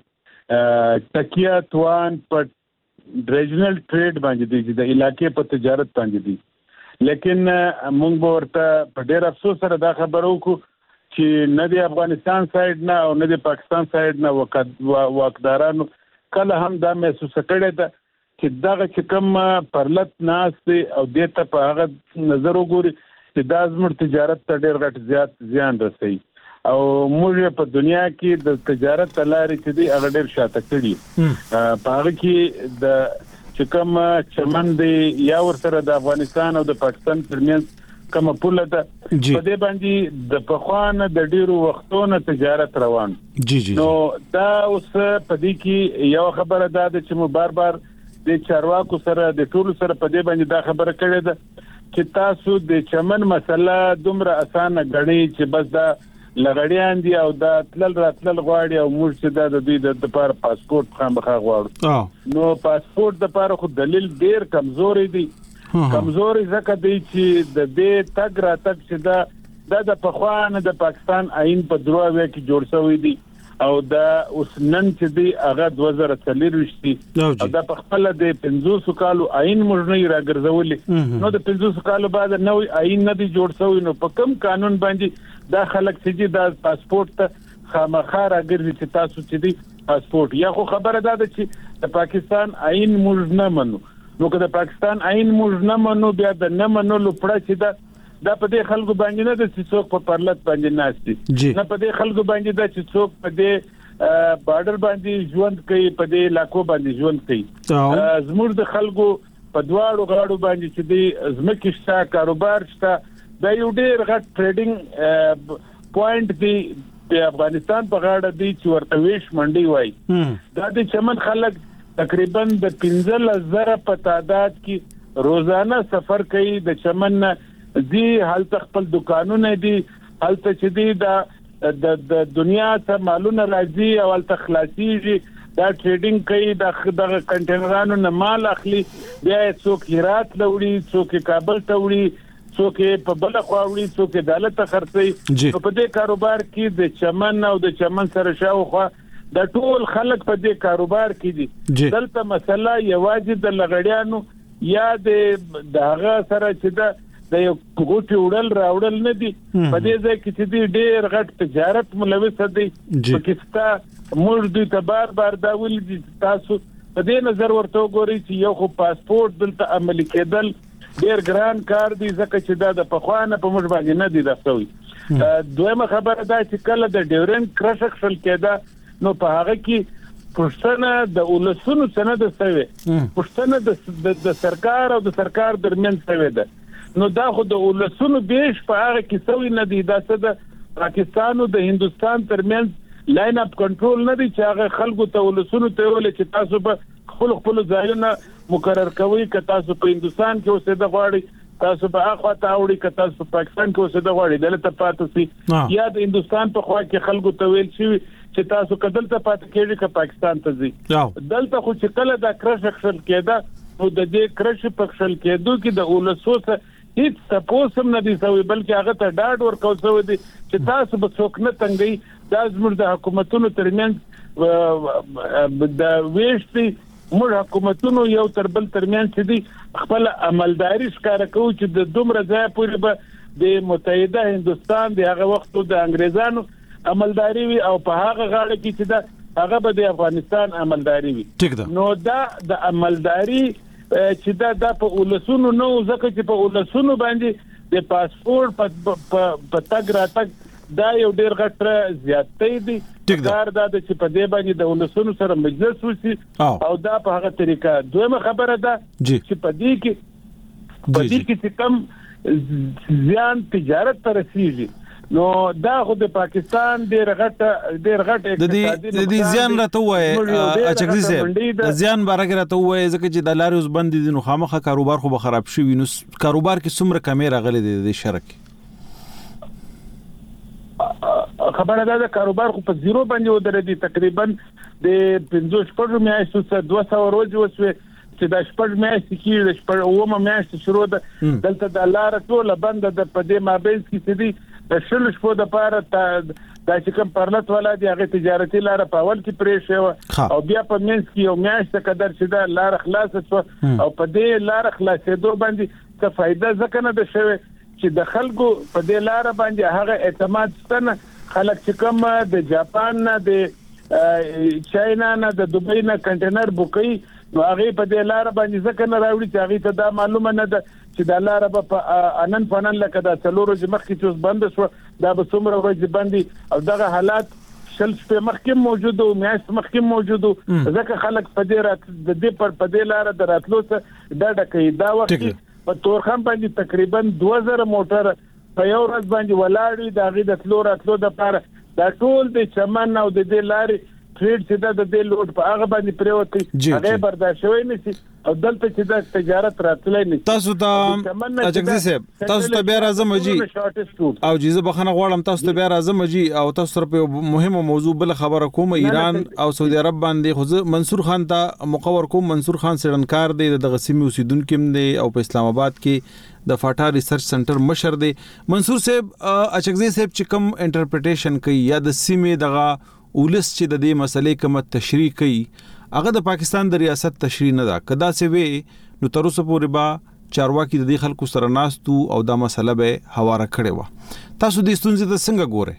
Speaker 10: سیمې تکیه توان په ریجنل ټریډ باندې دي، د علاقې په تجارت باندې دي، لیکن موږ ورته په ډیر افسوس سره دا خبرو کو چې نه د افغانستان سایډ نه او نه د پاکستان سایډ نه واکدارانو کله هم دا محسوس کړی ده چې دغه چې کوم پرلط ناس دی او دته په هغه نظر وګوري چې دا زموږ تجارت ته ډېر غټ زیات زیان رسوي او موږ په دنیا کې د تجارت لارې چې دی هغه ډېر شاته کړي. په هغه کې د چې کوم چمن دی یا ورسره د افغانستان او د پاکستان ترمنځ کوم پوله ده په دې باندې د پخوانه د ډیرو وختونو تجارت روان. نو دا اوس په دې کې یو خبره ده چې مو بار د چارواکو سره د ټولو سره په دې باندې دا خبره کړې ده چې تاسو د چمن مسله دومره اسانه غړي چې بس دا لغړیان دي او دا تلل راتلل غواړي او موږ چې دا د دوی د لپاره پاسپورت خامخا غواړو. نو پاسپورت د لپاره خو دلیل ډیر کمزوري دي، کمزوري ځکه دی چې د دې تګ راتګ چې دا د پخوانه د پاکستان آئین په دروازه کې جوړ شوی دی او دا اوس نن چې دی هغه 2023 دي او دا په خپل د 500 کالو آئین موږ نه راګرځولې. نو د 500 کالو بعد نوې آئین نه دی جوړ شوی، نو په کوم قانون باندې دا خلک چې دا پاسپورت ته خامخا راګرځي چې تاسو چې دی پاسپورت یا خو خبره ده چې د پاکستان آئین موږ نه منو. نو که د پاکستان آئین موږ نه منو بیا د نه منلو پړه چې دا په دې خلکو باندې نه د څوک په پرلط باندې ناشتي، نه په دې خلکو باندې دا چې څوک په دې بارډر باندې ژوند کوي، په دې علاقو باندې ژوند کوي. زموږ د خلکو په دواړو غاړو باندې چې د زمکې شته، کاروبار شته، دا یو ډېر غټ ټریډینګ پوینټ دی په افغانستان په غاړه دی چې ورته ویش منډي وای. دا د چمن خلک تقریبا د 15,000 په تعداد کې روزانه سفر کوي د چمن دی، حالت خپل دکانونه دي، حالت چې دی د دنیا ته مالونه راځي او حالت خلاصيږي، دا ټریډینګ کوي، د کنټینرانو نه مال اخلي، بیا څوک هرات لوړي، څوک کابل ته وړي، څوک په بل خوا وړي، څوک عدالت ته خرڅي. په دې کاروبار کې د چمن او د چمن سره شاوخوا د ټول خلک په دې کاروبار کې دي. دلته مسله یوازې د لغړیانو یا د هغه سره چې د یو ګوټي وړل راوړل نه دي، په دې ځای کې چې دی ډېر غټ تجارت ملوث دي. پاکستان موږ دوی ته بار دا ویل دي تاسو په دې نظر ورته وګورئ چې یو خو پاسپورت دلته عملي کېدل ډېر ګران کار دی ځکه چې دا د پخوانه په موږ باندې نه دی دفتوي. دویمه خبره دا چې کله د ډیورن کرشک شل کېده نو په هغه کې پښتنه د ولسونو سند سوي، پښتنه د سرکار او د سرکار درمیان سوي ده. نو دا خو د ولسونو بیش په هغه کې سوي نه دی، دا څه د پاکستان او د هندستان ترمنځ لاین اپ کنټرول نه دی چې هغه خلکو ته ولسونو ته ویل چې تاسو په خپل ځایونه مقرر کوي، که تاسو په هندستان کې اوسېده غواړي تاسو په هغه ته اوړي، که تاسو په پاکستان کې اوسېده غواړي دلته پاتې سي، یا د هندستان په خوا کې خلکو ته ویل شي چې تاسو کدل ته پاتې کېږي که پاکستان ته ځي. دلته خو چې کله دا کرشک شل کېده نو د دې کرش پکشل کېدو کې د اولسوسه هیڅ تاسو هم نه دي سوي بلکې هغه ته ډاډ ورکول شوی دی چې تاسو به څوک نه تنګي دا زموږ د حکومتونو ترمنځ د ویشتي موږ حکومتونو یو تر بل ترمنځ دي خپل عملداري ښکار کوي چې د دومره ځای پورې به د متحده هندستان د هغه وخت د انګريزانو عملداري وي او په هغه غاړه کې چې دا هغه به د افغانستان عملداري وي نو دا د عملداري چې دا په ولسونو نو ځکه چې په ولسونو باندې د پاسپورت په تګ راتګ دا یو ډیر غټه زیاتې دي کار دا چې په دې باندې د ولسونو سره مجلس وشي او دا په هغه طریقه دویمه خبره ده چې په دې کې کم زیان تجارت ته رسیږي نو دا خو د پاکستان ډیر غټ اقتصادي
Speaker 1: د زیان راته وای اچګزي سه د زیان بارګه راته وای ځکه چې د لاریوس بند دي نو خامخه کاروبار خو به خراب شي نو کاروبار کې څومره کمی راغلي د شرک
Speaker 10: خبره ده کاروبار خو په زیرو باندې ودرېدي تقریبا د 15 میاشتو څخه 200 ورځې وسوي چې د شپږ میاشتې کې د شپږ اومه میاشتې شروع ده دلته د لار ټوله بند ده په دې مابین کې دي د شل شپو د پاره د چې کوم پرلط ولا دی هغه تجارتي لار په اول کې پرې شو او بیا په منځ کې یو میاشت قدر چې دا لار خلاص شو او په دې لار خلاصېدو باندې څه فائدہ ځکه نه ده شوی چې د خلکو په دې لار باندې هغه اعتماد ستنه خلک چې کوم د جاپان نه د چاینا نه د دوبۍ نه کنټینر بوکي نو هغه په دې لار باندې ځکه نه راوړي چې هغه ته دا معلومه نه ده چې دا لار په انن فنن لکه دا څلورو چې مخکې چې بند شو دا به څومره ورځې باندې او دغه حالات شل په مخکې موجود او میاشت مخکې موجود ځکه خلک په دې د دې په دې لار دراتلو څخه دا ډکې دا وخت په تورخم باندې تقریبا 2000 موټر په یو ورځ باندې ولاړی دا غي د تلو راتلو د پاره دا ټول د چمن او د دې لارې ټریډ چې دا د دې لوټ په هغه باندې پریوتی هغه برداشت شوی نشي او دلته چې دا تجارت راتلای نشي
Speaker 1: تاسو ته اجازه صاحب تاسو ته بیا راځم جی او جیزه بخنه غواړم تاسو ته بیا راځم جی او تاسو سره په مهمه موضوع بل خبره کوم ایران او سعودي عرب باندې خو منصور خان ته مقور کوم منصور خان سړنکار دی د غسیمي اوسیدونکو دی او په اسلام آباد کې د فاټا ریسرچ سنټر مشر دی منصور صاحب اچګزي صاحب چې کوم انټرپریټیشن کوي یا د سیمې دغه ولس چې د دې مسلې کوم تشریح کوي هغه د پاکستان د ریاست تشریح نه ده کدا څه وی نو تر اوسه پورې با چارواکي د دې خلکو سره ناستو او دا مسله به حواله کړي و تاسو د ستونزې ته څنګه ګورئ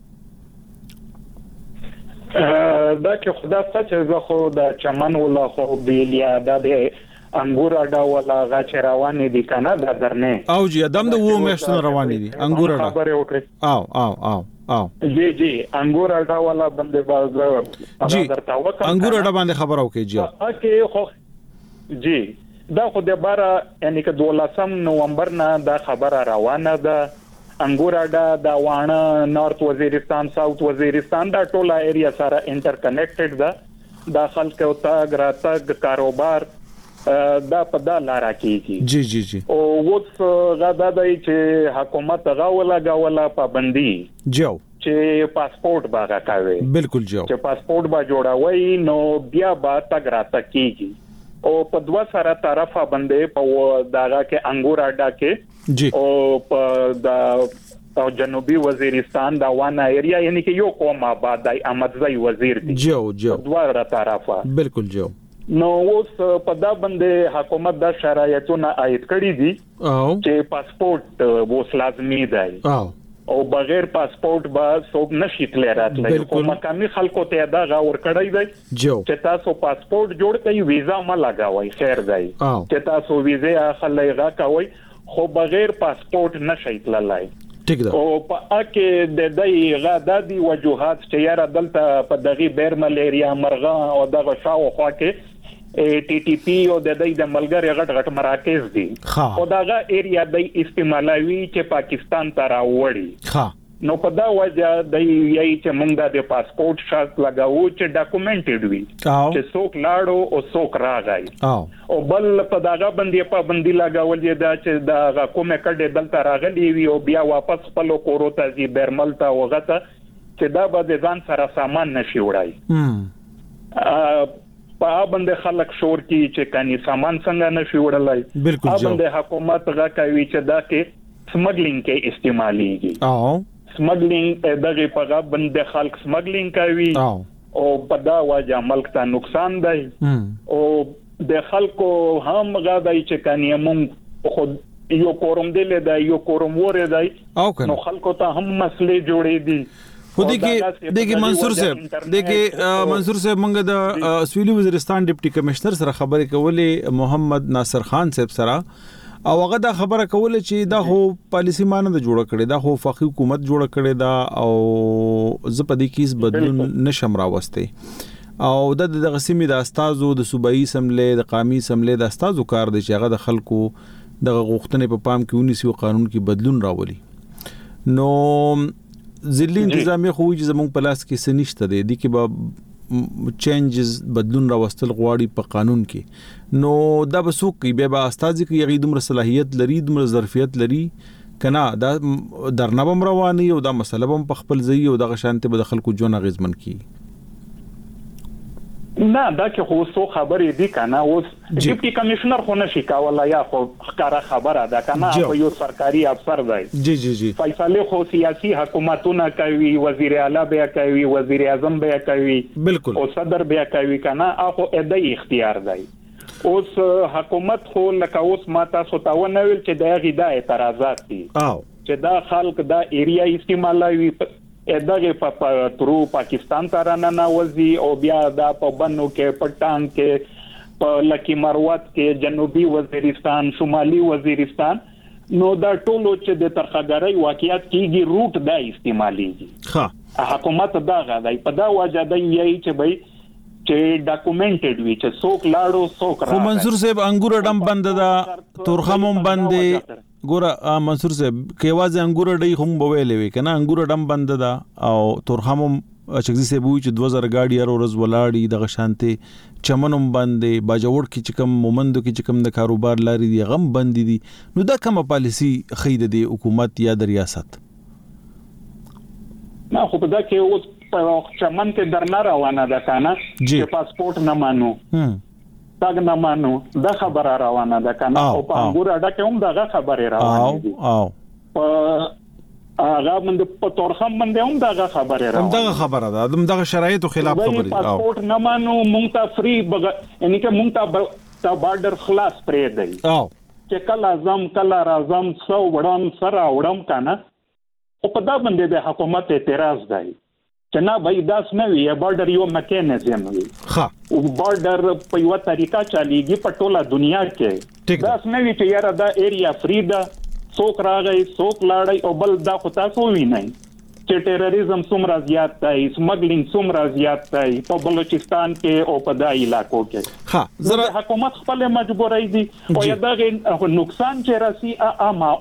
Speaker 11: دا کې خدا څه چې خو د چمن ولا خو بیلیا د انګور اډا ولا غاچ روانې دي کنه دا درنه او
Speaker 1: جی ادم د وو مېشتون روانې دي انګور اډا
Speaker 11: خبره وکړي
Speaker 1: او
Speaker 11: جی انګور اډا والا باندې باز
Speaker 1: جی انګور اډا باندې خبر او کې جی
Speaker 11: اوکې خو جی دا خو د بار یعنی که 12 نومبر نه دا خبره روانه ده انګور اډا دا وانه نارث وزیرستان ساوث وزیرستان دا ټوله ایریا سره انټر کنیکټډ ده دا خلک او تاګ راتګ کاروبار دا په دا لار کېږي
Speaker 1: جی
Speaker 11: او اوس غدا د چې حکومت غاولا پابندي
Speaker 1: جو
Speaker 11: چې پاسپورت باغه کوي
Speaker 1: بالکل جو
Speaker 11: چې پاسپورت با جوړوي نو بیا با تګ راته کېږي او په دوا سره طرفه باندې په داغه کې انګور اډا کې
Speaker 1: جی
Speaker 11: او په د جنوبي وزیرستان دا وانه ایریا یعنی کې یو قوم آباد دی احمدزئی وزیر دی
Speaker 1: جو
Speaker 11: دوا طرفه
Speaker 1: بالکل جو
Speaker 11: نو اوس په دا باندې حکومت دا شرایطونه عاید کړی دي چې پاسپورت وو لازمي دی او بغیر پاسپورت با څوک نشي تللی راتلی خو مقامي خلکو ته دا غوړ کړی دی چې تاسو پاسپورت جوړ کړئ ویزا ما لګاوئ خیر دی چې تاسو ویزا اخلئ راکوي خو بغیر پاسپورت نشي تللی او په اکه د دې غاده دی وجوهات چې یاره دلته په دغه بیرمل ایریا مرغه او دغه شاو خوا کې ټي ټي پی او د دې د ملګری غټ مراکز دي او دغه ایریا د استعمالوي چې پاکستان ته راوړي نو په دا وجه د یی چې موږ د پاسپورت شرط لګاوو چې ډاکومېنټډ وي چې څوک لاړو او څوک راغی او بل په داغه باندې پابندي لګاول دي دا چې دا کومه کډه دلته راغلی وي او بیا واپس خپل کورو ته زی بیرمل ته وغته چې دا به ځان سره سامان نشي وړای په باندې خلک شور کی چې کانی سامان څنګه نشي وړلای
Speaker 1: بالکل
Speaker 11: باندې حکومت غا کوي چې دا کې سمګلینګ کې استعماليږي سمګلینګ دغه په باندې خلک سمګلینګ کوي او په دا وجه ملک ته نقصان دی او د خلکو هم غا دی چې کانی مونږ خود یو کوروم دی له یو کوروم وره دی نو خلکو ته هم مسلې جوړې دي
Speaker 1: خو دغه منصور صاحب موږ د سویلي وزیرستان ډیپټي کمشنر سره خبرې کولې محمد ناصر خان صاحب سره او هغه دا خبره کوله چې دا هو پالیسی مان نه جوړ کړي دا هو فقې حکومت جوړ کړي دا او زپدي کیس بدلون نشم راوسته او د غسیمې د استادو د صوبایي سملې د قومي سملې د استادو کار دی چې هغه د خلکو د غوښتنې په پام کې ونیسي او قانون کې بدلون راولي نو ځلې انتظامی خو چې زموږ په لاس کې سنشته دي د کې به چینجز بدلون راوستل غواړي په قانون کې نو دا به څوک کې به استاد کې یغې دومره صلاحیت لري دومره ظرفیت لري کنا دا درنه بم رواني او دا مسله بم په خپل ځای او د شانته به د خلکو جون غزمن کی
Speaker 11: نه دا کې خو څو خبرې دي کنه اوس ډیپټي کمشنر خو نشي کولای یا خو ښکارا خبره ده کنه یو سرکاري افسر دی
Speaker 1: جی
Speaker 11: فیصله خو سیاسي حکومتونه کوي وزیر اعلی بیا کوي وزیر اعظم بیا کوي
Speaker 1: بالکل
Speaker 11: او صدر بیا کوي کنه اخو ادای اختیار دی اوس حکومت خو لکه اوس ماته سوتاونه ویل چې دا غیدا اعتراضات دي چې دا خلک دا ایریا استعمالوي دغه په ترو پاکستان ته رانه وځي او بیا دا په بنو کې پټان کې په لکی مروت کې جنوبي وزیرستان شمالي وزیرستان نو دا ټولو چې د ترخګرۍ واقعیت کېږي روټ دا استعماليږي حکومت دا غواړي په دا وجه دی چې به چې ډاکومنټډ وي چې څوک لاړو څوک
Speaker 1: راغی خو منصور صاحب انګور ډم بند دا تورخمم بند ګوره منصور صاحب کېواز انګور ډي هم بویلې وي کنه انګور ډم بند دا او تورخمم چګزي سه بوي چې 2000 گاډي ار ورځ ولاړی د غشانته چمنوم باندې باجوړ کې چې کم مومندو کې چې کم د کاروبار لاري دي غم بند دي نو دا کومه پالیسی خید دي حکومت یا د ریاست
Speaker 11: نه خو په دا کې اوس په چمن کې درنه روانه ده کنه چې پاسپورت نه مانو تاګ نه مانو دا خبره روانه ده کنه او په انګور اډه کې هم دا خبره روانه دي په هغه باندې په تورخم باندې هم دا خبره روانه
Speaker 1: دا خبره ده دغه شرایطو خلاف خبره
Speaker 11: پاسپورت نه مانو مونږ ته فری یعنی چې مونږ ته بارډر خلاص پرې دی چې کله اعظم کله راځم څو وړم سره وړم کنه او په دا باندې د حکومت اعتراض دی چې نه بای داس نه وي بارډر یو میکانیزم وي او بارډر په یو طریقه چلیږي په ټوله دنیا کې داس نه وي چې یاره دا ایریا فری ده څوک راغی څوک لاړی او بل دا خو تاسو وینئ چې ټیرریزم څومره زیات دی سمګلینګ څومره زیات دی په بلوچستان کې او په دای علاقو کې زره حکومت خپل مجبورای دي او یا دا نقصان چې راسي عامه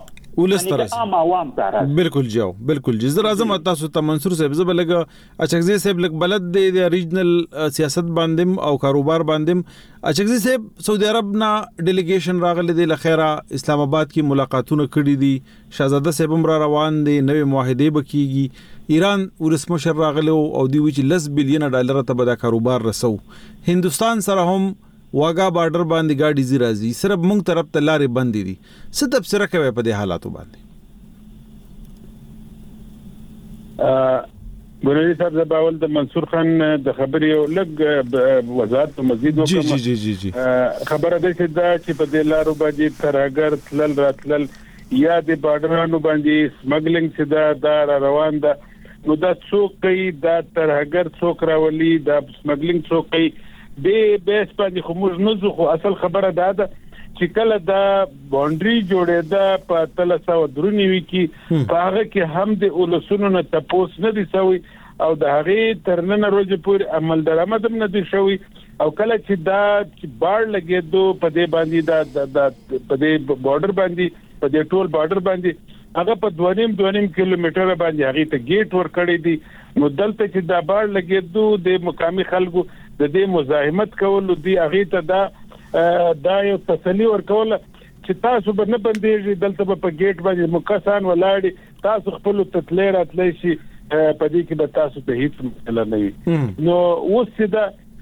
Speaker 1: بالکل جاو بالکل جزر اعظم تاسو ته منصور صاحب زبلګه اچګزي صاحب لک بلد دی د ریجنل سیاست باندې او کاروبار باندې اچګزي صاحب سعودي عرب نا ډیلیګیشن راغله دی لخيره اسلام آباد کې ملاقاتونه کړي دي شاهزاده صاحب را روان دي نوې معاهده بکیږي ایران ورسمو شر راغله او دی وی چې 10 بلین ډالر ته به دا کاروبار رسو هندستان سره هم واګه بارډر باندې گاډي زی راځي صرف موږ طرف ته لارې بندې دي څه تفسیر کوي په دې حالاتو باندې
Speaker 10: ګورې صاحب زباول د منصور خان د خبرې یو لګ وضاحت مزید وکړم
Speaker 1: جی
Speaker 10: خبره ده چې دا چې په دې لارو باندې ترګر تلل راتلل یا د بارډرانو باندې سمګلینګ چې دا روان ده نو دا څوک کوي دا ترګر څوک راولي دا سمګلینګ څوک کوي به بیس باندې خو موږ نه خو اصل خبره ده چې کله دا باونډري جوړېده په 393 کې په هغه کې هم د اولسونو نه تپوس نه دي شوی او د هغه ترنن روز پورې عمل درآمد نه دي شوی او کله چې دا بار لګېدو په دې باندې دا په دې بارډر باندې په دې ټول بارډر باندې هغه په 2.5 کیلومتر باندې هغه ته گیټ ور کړی دي نو دلته چې دا بار لګېدو د مقامي خلکو د دې مزاحمت کول دي هغه ته دا یو تسلی ورکول چې تاسو به نه بندېږي دلته په گیټ باندې مکسان ولاړی تاسو خپل تتلې راتلې شي په دې کې به تاسو ته هیڅ مشکل نه وي نو اوس دا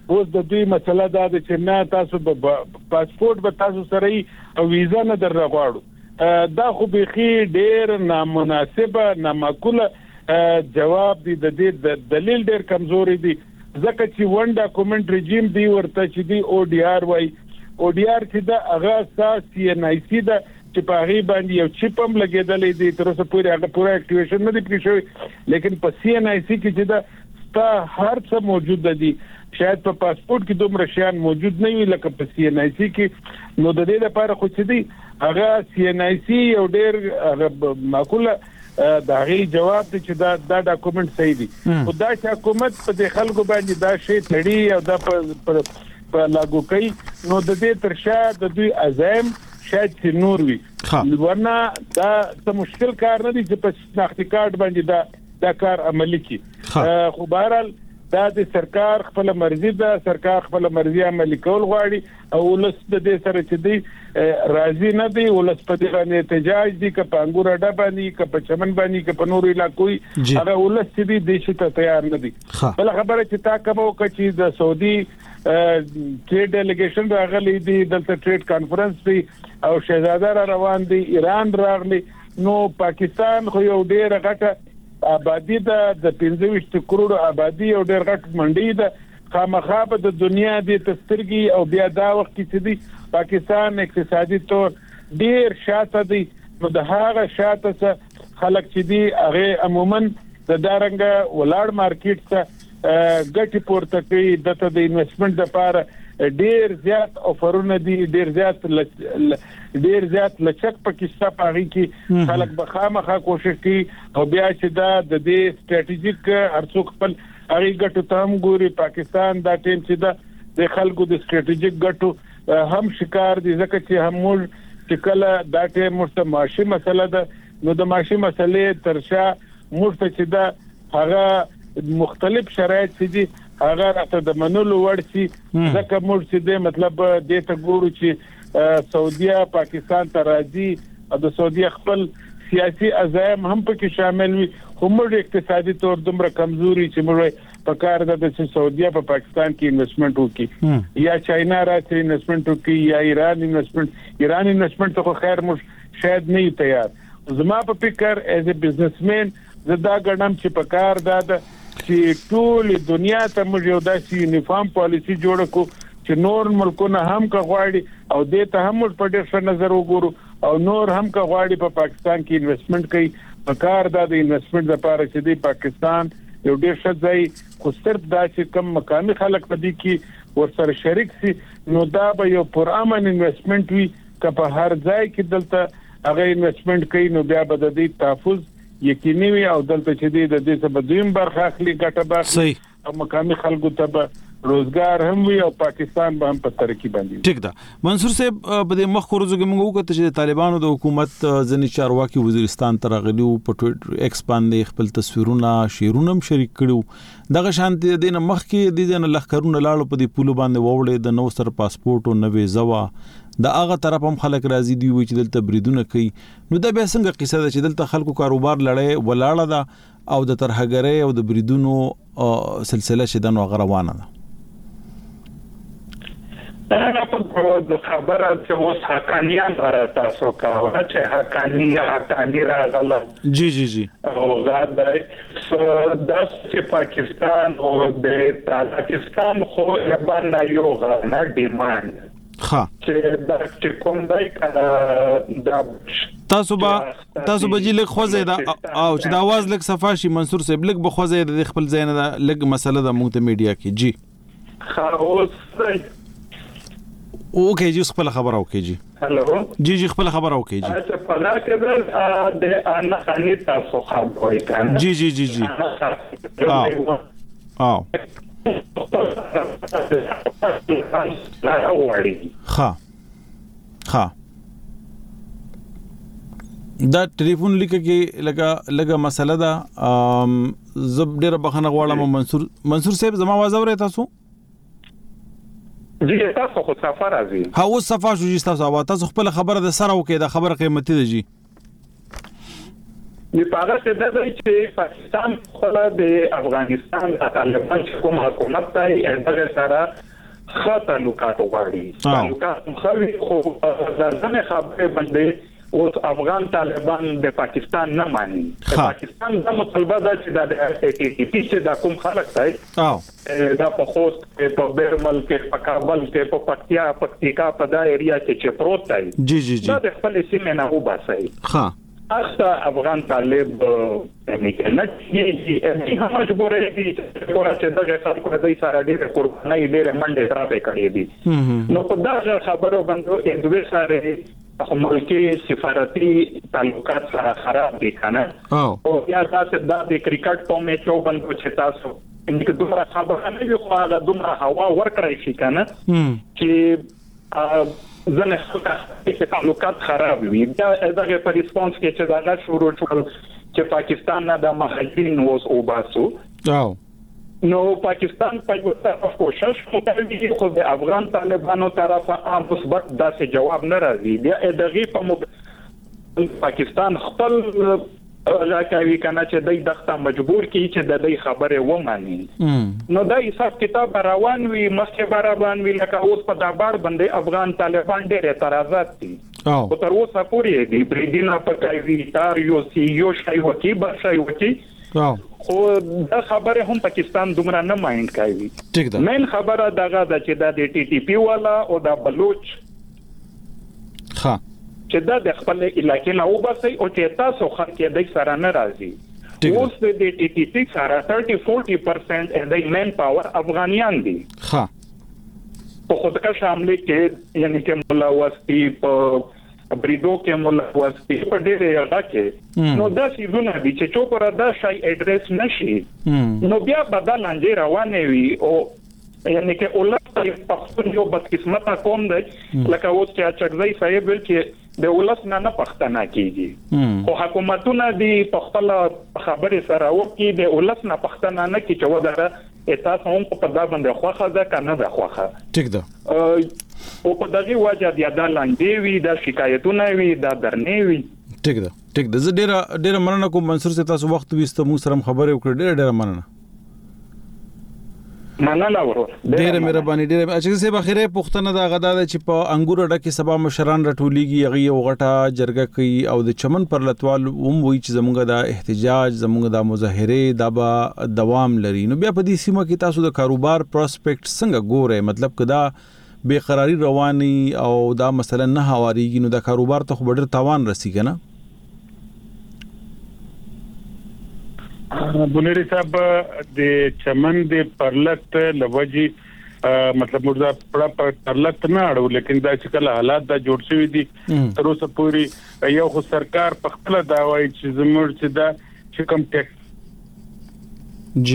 Speaker 10: اوس د دوی مسله دا ده چې نه تاسو پاسپورت به تاسو سره او ویزا نه در غواړو دا خو بيخي ډېر نامناسبه نامعقوله جواب دی د دې دلیل ډېر کمزوري دی ځکه چې ون ډاکومنت رژیم دی ورته چې دی او ډي آر وای او ډي آر چې دا هغه اساسي نه سي دا چې په هغه باندې یو چپ هم لګیدلې دی تر اوسه پورې هغه پورا اکټیویشن نه دی پرې شوی لیکن په سی ان آی سی کې چې دا ستا هر څه موجود دی شاید په پاسپورت کې دومره شیان موجود نه وي لکه په سی ان آی سی کې نو د دې لپاره خو چې دی هغه سی ان آی سی یو ډېر معقوله دا غي جواب دی چې دا ډاکومنت صحیح دی او دا چې حکومت په دې خلکو باندې دا شی تړي او دا په لاګو کوي نو د دې ترشا د دوی عزم شاید چې نور وي ورنه دا څه مشکل کار نه دی چې په شناختی کارت باندې دا کار عملی کی خو بهرحال دا د سرکار خپل مرزي ده سرکار خپل مرزي عملي کول غواړي او ولس د دې سره چې دی راضي نه دی ولس په دې باندې احتجاج دي که په انګور اډه باندې که په چمن باندې که په نورو علاقو هغه ولس چې دی د شي ته تیار نه دي بل خبره چې تا کوم چې د سعودي ټریډ ډیلیګیشن راغلي دي دلته ټریډ کانفرنس دی او شهزاده روان دي ایران راغلي نو پاکستان خو یو ډېر غټه آبادی د 25 کروڑ آبادی او ډېر غټ منډي ده خامخا په د دنیا د تسترګي او بیا دا وخت کې چې پاکستان اقتصادي تور ډېر شاته دی نو د هغه شاته څخه خلک چې دی هغه عموما د دارنګ ولاړ مارکیټ څخه ګټي پورته کوي دته د انویسټمنټ لپاره ډېر زیات افرونه دي ډېر زیات لچک پکې پاغي کې خلک بخامخه کوشش کوي او بیا چې دا د دې سټریټیجیک ارڅوک خپل اړي ګټو ته هم ګوري پاکستان دا ټیم چې دا د خلکو د سټریټیجیک ګټو هم شکار دي ځکه چې هم چې کله دا ټیم مرته معاشي مسله ده نو د معاشي مسلې ترشا مرته چې دا هغه مختلف شرایط دي هغه راته د منلو ورسي ځکه موږ چې د مطلب د ته ګورو چې سعودیا پاکستان ته راځي او د سعودیا خپل سیاسي عزایم هم پکې شامل وي هم اقتصادي تور دومره کمزوري چې موږ په کار ده چې سعودیا په پاکستان کې انویسټمنټ وکړي یا چاینا راځي انویسټمنټ وکړي یا ایران انویسټمنټ خو خیر موږ شاید نه تیار زما په فکر ایز ا بزنسمن زدا ګڼم چې په کار ده چې ټول دنیا ته موږ یو داسې یونیفارم پالیسی جوړ کړو چې نور ملکونه هم کا غواړي او دې ته هم په ډېر ښه نظر وګورو او نور هم کا غواړي په پاکستان کې انویسټمنټ کوي په کار د انویسټمنټ لپاره چې دی پاکستان یو ډېر ښه ځای خو صرف دا چې کم مقامي خلک پدې کې ورسره شریک سي نو دا به یو پرامن انویسټمنټ وي که په هر ځای کې دلته هغه انویسټمنټ کوي نو بیا به د دې تحفظ یقیني وي او دلته چې د دې څخه دویم برخه اخلي ګټه به او مقامي خلکو ته به روزګار هم وي او پاکستان به هم په ترقی باندې
Speaker 1: ټیک ده منصور صاحب په دې مخ ورځو کې موږ وکړو چې طالبانو د حکومت ځنی چارواکي وزیرستان ته راغلي په ټوئیټر ایکس باندې خپل تصویرونه شیرونه هم شریک کړو دغه شانتي د مخ کې د دې نه لخرونه لاړو په دې پولو باندې ووړې د نو سر پاسپورت او نوې زوا د هغه طرف هم خلک راضي دي وي چې دلته بریدونه کوي نو دا به څنګه قصه ده چې دلته خلکو کاروبار لړۍ ولاړه ده او د ترهګرۍ او د بریدونو سلسله شدن او روانه ده
Speaker 11: دا په خبره چې اوس حقانيان تاسو کاوه چې حقاني راغله
Speaker 1: جی
Speaker 11: او غاړه د پاکستان او د تاجکستان خو باندې یو غاړه ډیماند چې دا چې کوم دای کنه دا
Speaker 1: تاسو به جله خوځه دا او چې دا आवाज لک صفاشي منصور صاحب لک بخوځه د خپل زین دا لک مسله د مونږ ته میډیا کې جی
Speaker 11: خلاص
Speaker 1: اوکے جی خپل خبر اوکے جی
Speaker 11: هالو
Speaker 1: جی خپل خبر اوکے جی
Speaker 11: اچھا پلا کې د انا خاني تاسو خبر وای کنه
Speaker 1: جی او ها دا ټلیفون لیکه کې لګه مسله ده زب ډیره بخنه غواړم منصور صاحب زما आवाज اورئ تاسو
Speaker 11: جی تاسو خو سفر راځي
Speaker 1: ها اوس صفه شو جی تاسو خپل خبره د سره وکي دا خبره قیمتي ده جی
Speaker 11: د پاغه څه د چې پاکستان خپل د افغانستان د طالبان حکومت ته دغه سره خاطر تعلقات غواړي تعلقات مخوي خو ځنه خبره باندې اوس افغان طالبان د پاکستان نه مانی پاکستان د مطالبه ده چې د ټي پی چې د کوم خلک دی دا په خوست په بیرمل کې په کابل کې په پکتیکا په دا ایریا چې پروت دی
Speaker 1: جی
Speaker 11: دا د خپل سیمه نه وباسي
Speaker 1: ها
Speaker 11: اصلا افغان طالب نه کېږي هم مجبور دي چې دغه خلکو د سره ډېر قرباني ډېر منډه ترافه کړې دي نو په دا خبرو باندې دوی سره ملکی سفارتي تعلقات سره خراب دي کنه او یا تاسو د کرکټ په میچو باندې چې تاسو انکه دومره خبره نه وي خو هغه دومره هوا ورکړی شي کنه چې ځنه چې تعلقات خراب وي دا دغه په ریسپانس کې چې دا شروع شول چې پاکستان نه د مهاجرین اوس اوباسو نو پاکستان په کوشش کوي خو د افغان طالبانو طرفه عام مثبت داسې جواب نه راځي بیا دغه په پاکستان خپل راکوي کنه چې دای دغه مجبور کی چې د دې خبره وماني نو دا حساب کتاب روان وي مخکې روان وي لکه اوس په دابار باندې افغان طالبان ډېر اعتراضات دي او تر اوسه پورې دي بریدینا پکایي تار یو سی یو شای وکی بشای وکی خو دا خبره هم پاکستان دومره نه مایند کوي
Speaker 1: ټیک ده
Speaker 11: مین خبره دغه د چې د ټي ټي پی والا او د بلوچ
Speaker 1: ها
Speaker 11: چې دا د خپل علاقې نه وباسي او چې تاسو خلک د سره نه راځي اوس د ټي ټي پی سره 30-40% د مین پاور افغانیان دي
Speaker 1: ها
Speaker 11: په خودکا شامل کې یعنی کې ملوثي په بریدو کې ملوثي په ډېر علاقې نو دا سیزونه دي چې چوپره دا شای اډریس نشي نو بیا بدل انځي روانه وي او یعنی کې اولاد پښتون یو بد قسمته قوم دی لکه اوس چې چرځي صاحب ول چې د ولس نه پښتنه کیږي او حکومتونه دی خپل خبره سره وکي د ولس نه پښتنه نه کی چې ودره تاسو هم په دا باندې خوخه ده کنه ده خوخه
Speaker 1: ټیک ده
Speaker 11: او په دغه وجه د لاندې وی د شکایتونه وی د درنې وی
Speaker 1: ټیک ده زه ډېر مننه کوم منصور سي تاسو وخت وست مو سره خبرې وکړې ډېر مننه ډېر مهرباني ډېر اچھا سه بخیره پښتنه دا غدا چې په انګور ډکه سبا مشران راټوليږي هغه یو غټه جرګه کوي او د چمن پر لټوال وی چې زمونږ د احتجاج زمونږ د مظاهره د با دوام لري نو بیا په دې سیمه کې تاسو د کاروبار پروسپیکټ څنګه ګوره مطلب کدا بیقراری رواني او دا مثلا نه هواريږي نو د کاروبار ته خو ډېر تاوان رسیږي کنه
Speaker 10: بنيري صاحب د چمن د پرلط لوجي مطلب مرزا پړه پرلط نه اړو لیکن دا چې کله حالات دا جوړ شوی دي تر اوسه پوری یو خو سرکار په خپل دا وایي چې زموږ چې دا چې کم ټیکس
Speaker 1: جی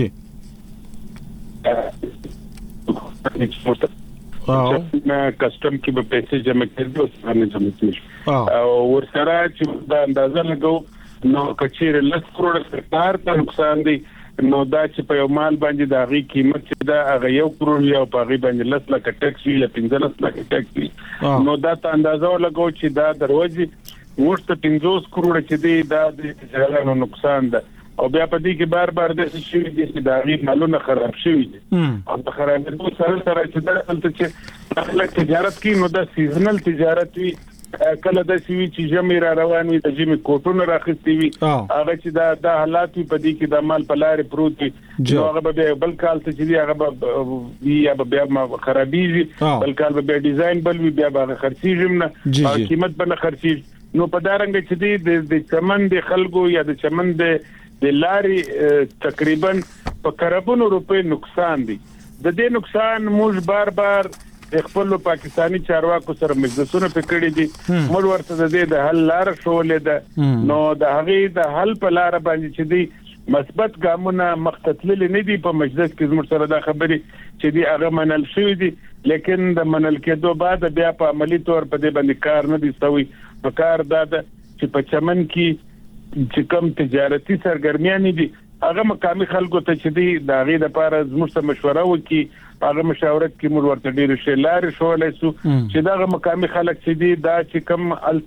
Speaker 10: کسٹم کی به پیسې جمع کړي او څنګه جمع کړي او ورسره چې دا اندازه لګو نو کچیر لس کروڑ سرکار ته نقصان دی نو دا چې په یو مال باندې د هغه قیمت چې دا هغه یو کروڑ یا په هغه باندې لس لک ټیکس وی یا 15 لک ټیکس وی نو دا ته اندازه لګو چې دا دروازې ورته 15 کروڑ چې دی دا د تجارت نقصان ده او بیا په دې کې بار د شي دي چې دا غي مالونه خراب شوی دي او د خرابېدو سره چې دا چې خلک تجارت کوي نو دا سیزنل تجارت وی کله د سیوی چې جمع را روان وي د جمع کوټونه راخستي وي هغه چې دا حالات په دې کې د مال په لارې پروت دي هغه به بل کال ته چې هغه یا بیا خرابېږي بل کال به ډیزاین بل وي بیا به خرڅیږي نه قیمت به نه خرڅیږي نو په دا رنګ چې د چمن د خلکو یا د چمن د لارې تقریبا په کربونو روپے نقصان دي د دې نقصان موږ بار خپل پاکستانی چارواکو سره مجلسونه پکړې دي موږ ورته د دې د حل لار شولې ده نو د هغه د حل په لار باندې چې دی مثبت ګامونه مختتلل نه دي په مجلس کې زموږ سره دا خبرې چې دی هغه منل شوی دي لیکن د منل کېدو بعد بیا په عملی تور په دې باندې کار نه دي سوی په کار دا چې په چمن کې چې کوم تجارتي سرګرمیان دي هغه مقامي خلکو ته چې دی د هغه لپاره زموږ سره مشوره وکړي هغه مشاورت کې موږ ورته ډېر شي لارې شولې سو چې دا مقامي خلک چې دی دا چې کم الته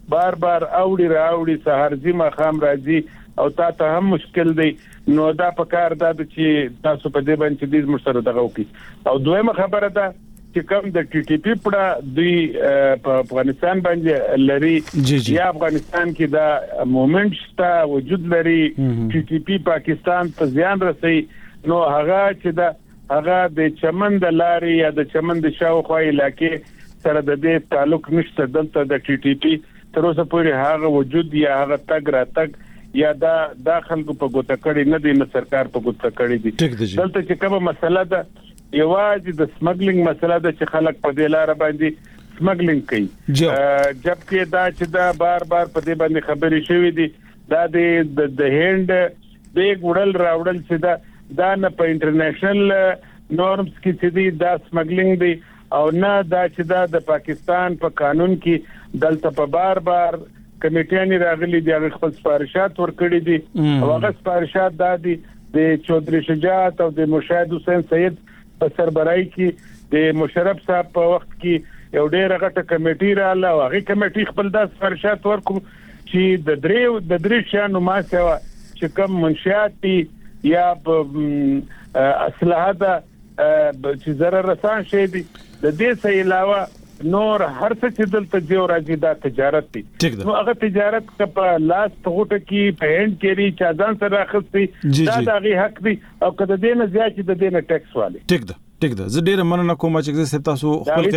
Speaker 10: بار بار اوړي سهار زما خام راځي او تاسو هم مشکل دی نو دا په کار دا چې تاسو په دې باندې د مشترک دغه وکي او دویمه خبره ده چې کوم د ټي ټي پی پړه دوی په افغانستان باندې لري یا افغانستان کې دا مومنت شته وجود لري ټي ټي پی پاکستان ته ځان رسي نو هغه چې دا هغه د چمن د لارې یا د چمن د شاوخوا علاقې سره د دې تعلق نشته دلته د ټي ټي پی تر اوسه پورې هغه وجود یا هغه تګ راتګ یا دا خلکو په ګوته کړی نه دی نه سرکار په ګوته کړی دی دلته چې کومه مسله ده یوازې د سمګلینګ مسله ده چې خلک په دې لار باندې سمګلینګ کوي جبکې دا چې دا بار بار په دې باندې خبرې شوې دي دا د هند د ګړل راوړل چې دا نه په انټرنیشنل نورمز کې چې دی دا سمګلینګ دی او نه دا چې دا د پاکستان په قانون کې دلته په بار بار کمیټیانی راغلي دي هغه خپل سپارښات ورکړي دي او هغه سپارښات دادي د چودري شجاعت او د مشاهد حسین سید په سربراهي کې د مشرف صاحب په وخت کې یو ډېر غټه کمیټي رااله او هغه کمیټي خپل د سپارښات ورکو چې د درې شانو ما سوا چې کوم منشات یا اسلحه چې ضرر رسان شي دي د دې څخه علاوه نور هر څه چې دلته دی راځي دا تجارت دی نو هغه تجارت په لاس ټوټه کې په هند کې ری چا ځان سره اخستي دا دغه حق دی او کله دې نه زیات د دې نه ټیکس والی
Speaker 1: ټیک ده زه ډیر مننه کوم چې تاسو خپل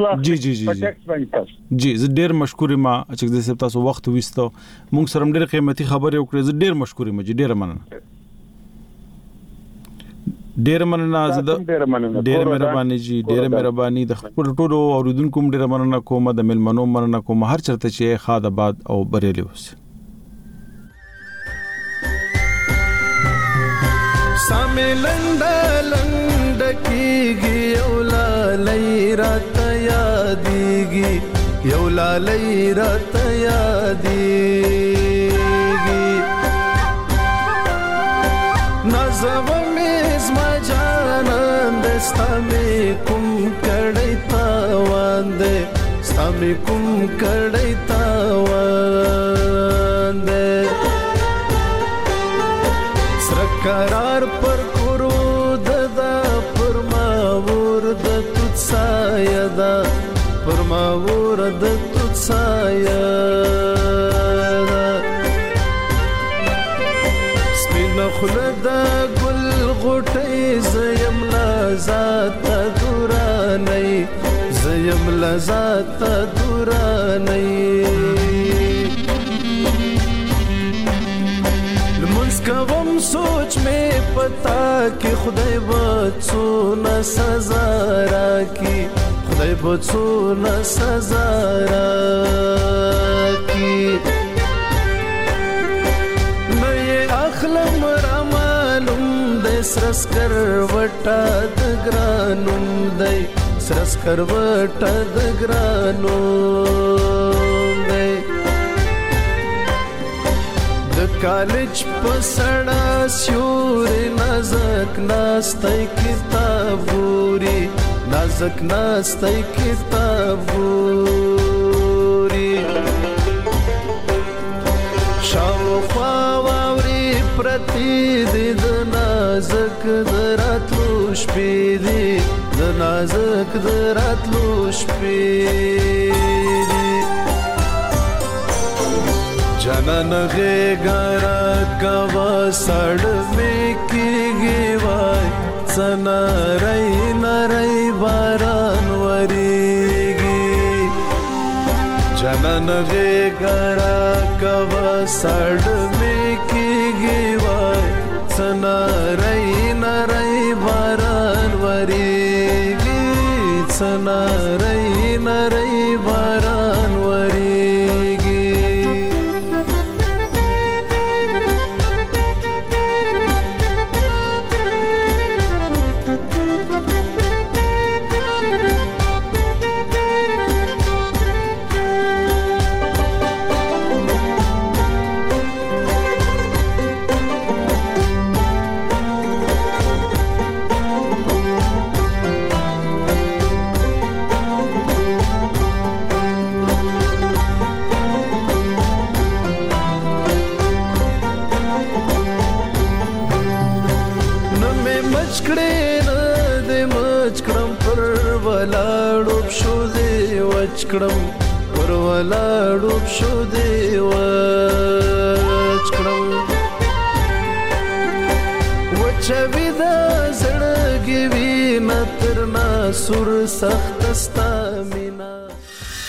Speaker 1: جی زه ډیر مشکور ما چې تاسو وخت وستو مونږ سره ډیر قیمتي خبرې وکړې زه ډیر مشکور ما ډیر مننه ډیر مننه زده ډیر مهرباني جی ډیر مهرباني د خپل ټولو اوریدونکو ډیر مننه کوم د ملمنو مننه کوم هر چرته چې خاد آباد او بریلی اوس
Speaker 9: ساملند لند کیږي اولا لیرات یادېږي یولا لیرات یادېږي نازو زما جانان دستا می کوم کړی تاوان دې ستا می کوم کړی تاوان دې سرکرار پر کورو ددا پر ما ور د توت سایدا پر ما ور د توت سایدا سپین خلد غټي زیم لذات دوراني زیم لذات دوراني لمنس کوم سوچ می پتا کې خدای وڅو نه سزا راکي خدای وڅو نه سزا راکي مې اخلم سرسکر وټا د ګرانوم دی سرسکر وټا د ګرانوم دی د کالج په سړا سیوري نازک ناستای کتاب ګوري نازک ناستای کتاب ګوري شاوخوا واوري پرتی دې نازک دراتلو شپې دي د نازک دراتلو شپې دي جانان غېګارا کوا سړ مې کېږي وای سنارای نارای باران وريږي جانان غېګارا کوا سړ مې کېږي وای سنارای نارای باران وريږي سنارای نارای باران وريږي چکړم پر ولاړو شو دی وچکړم وچوي دا زړګي وینا تر ناسور سخت ستا مینا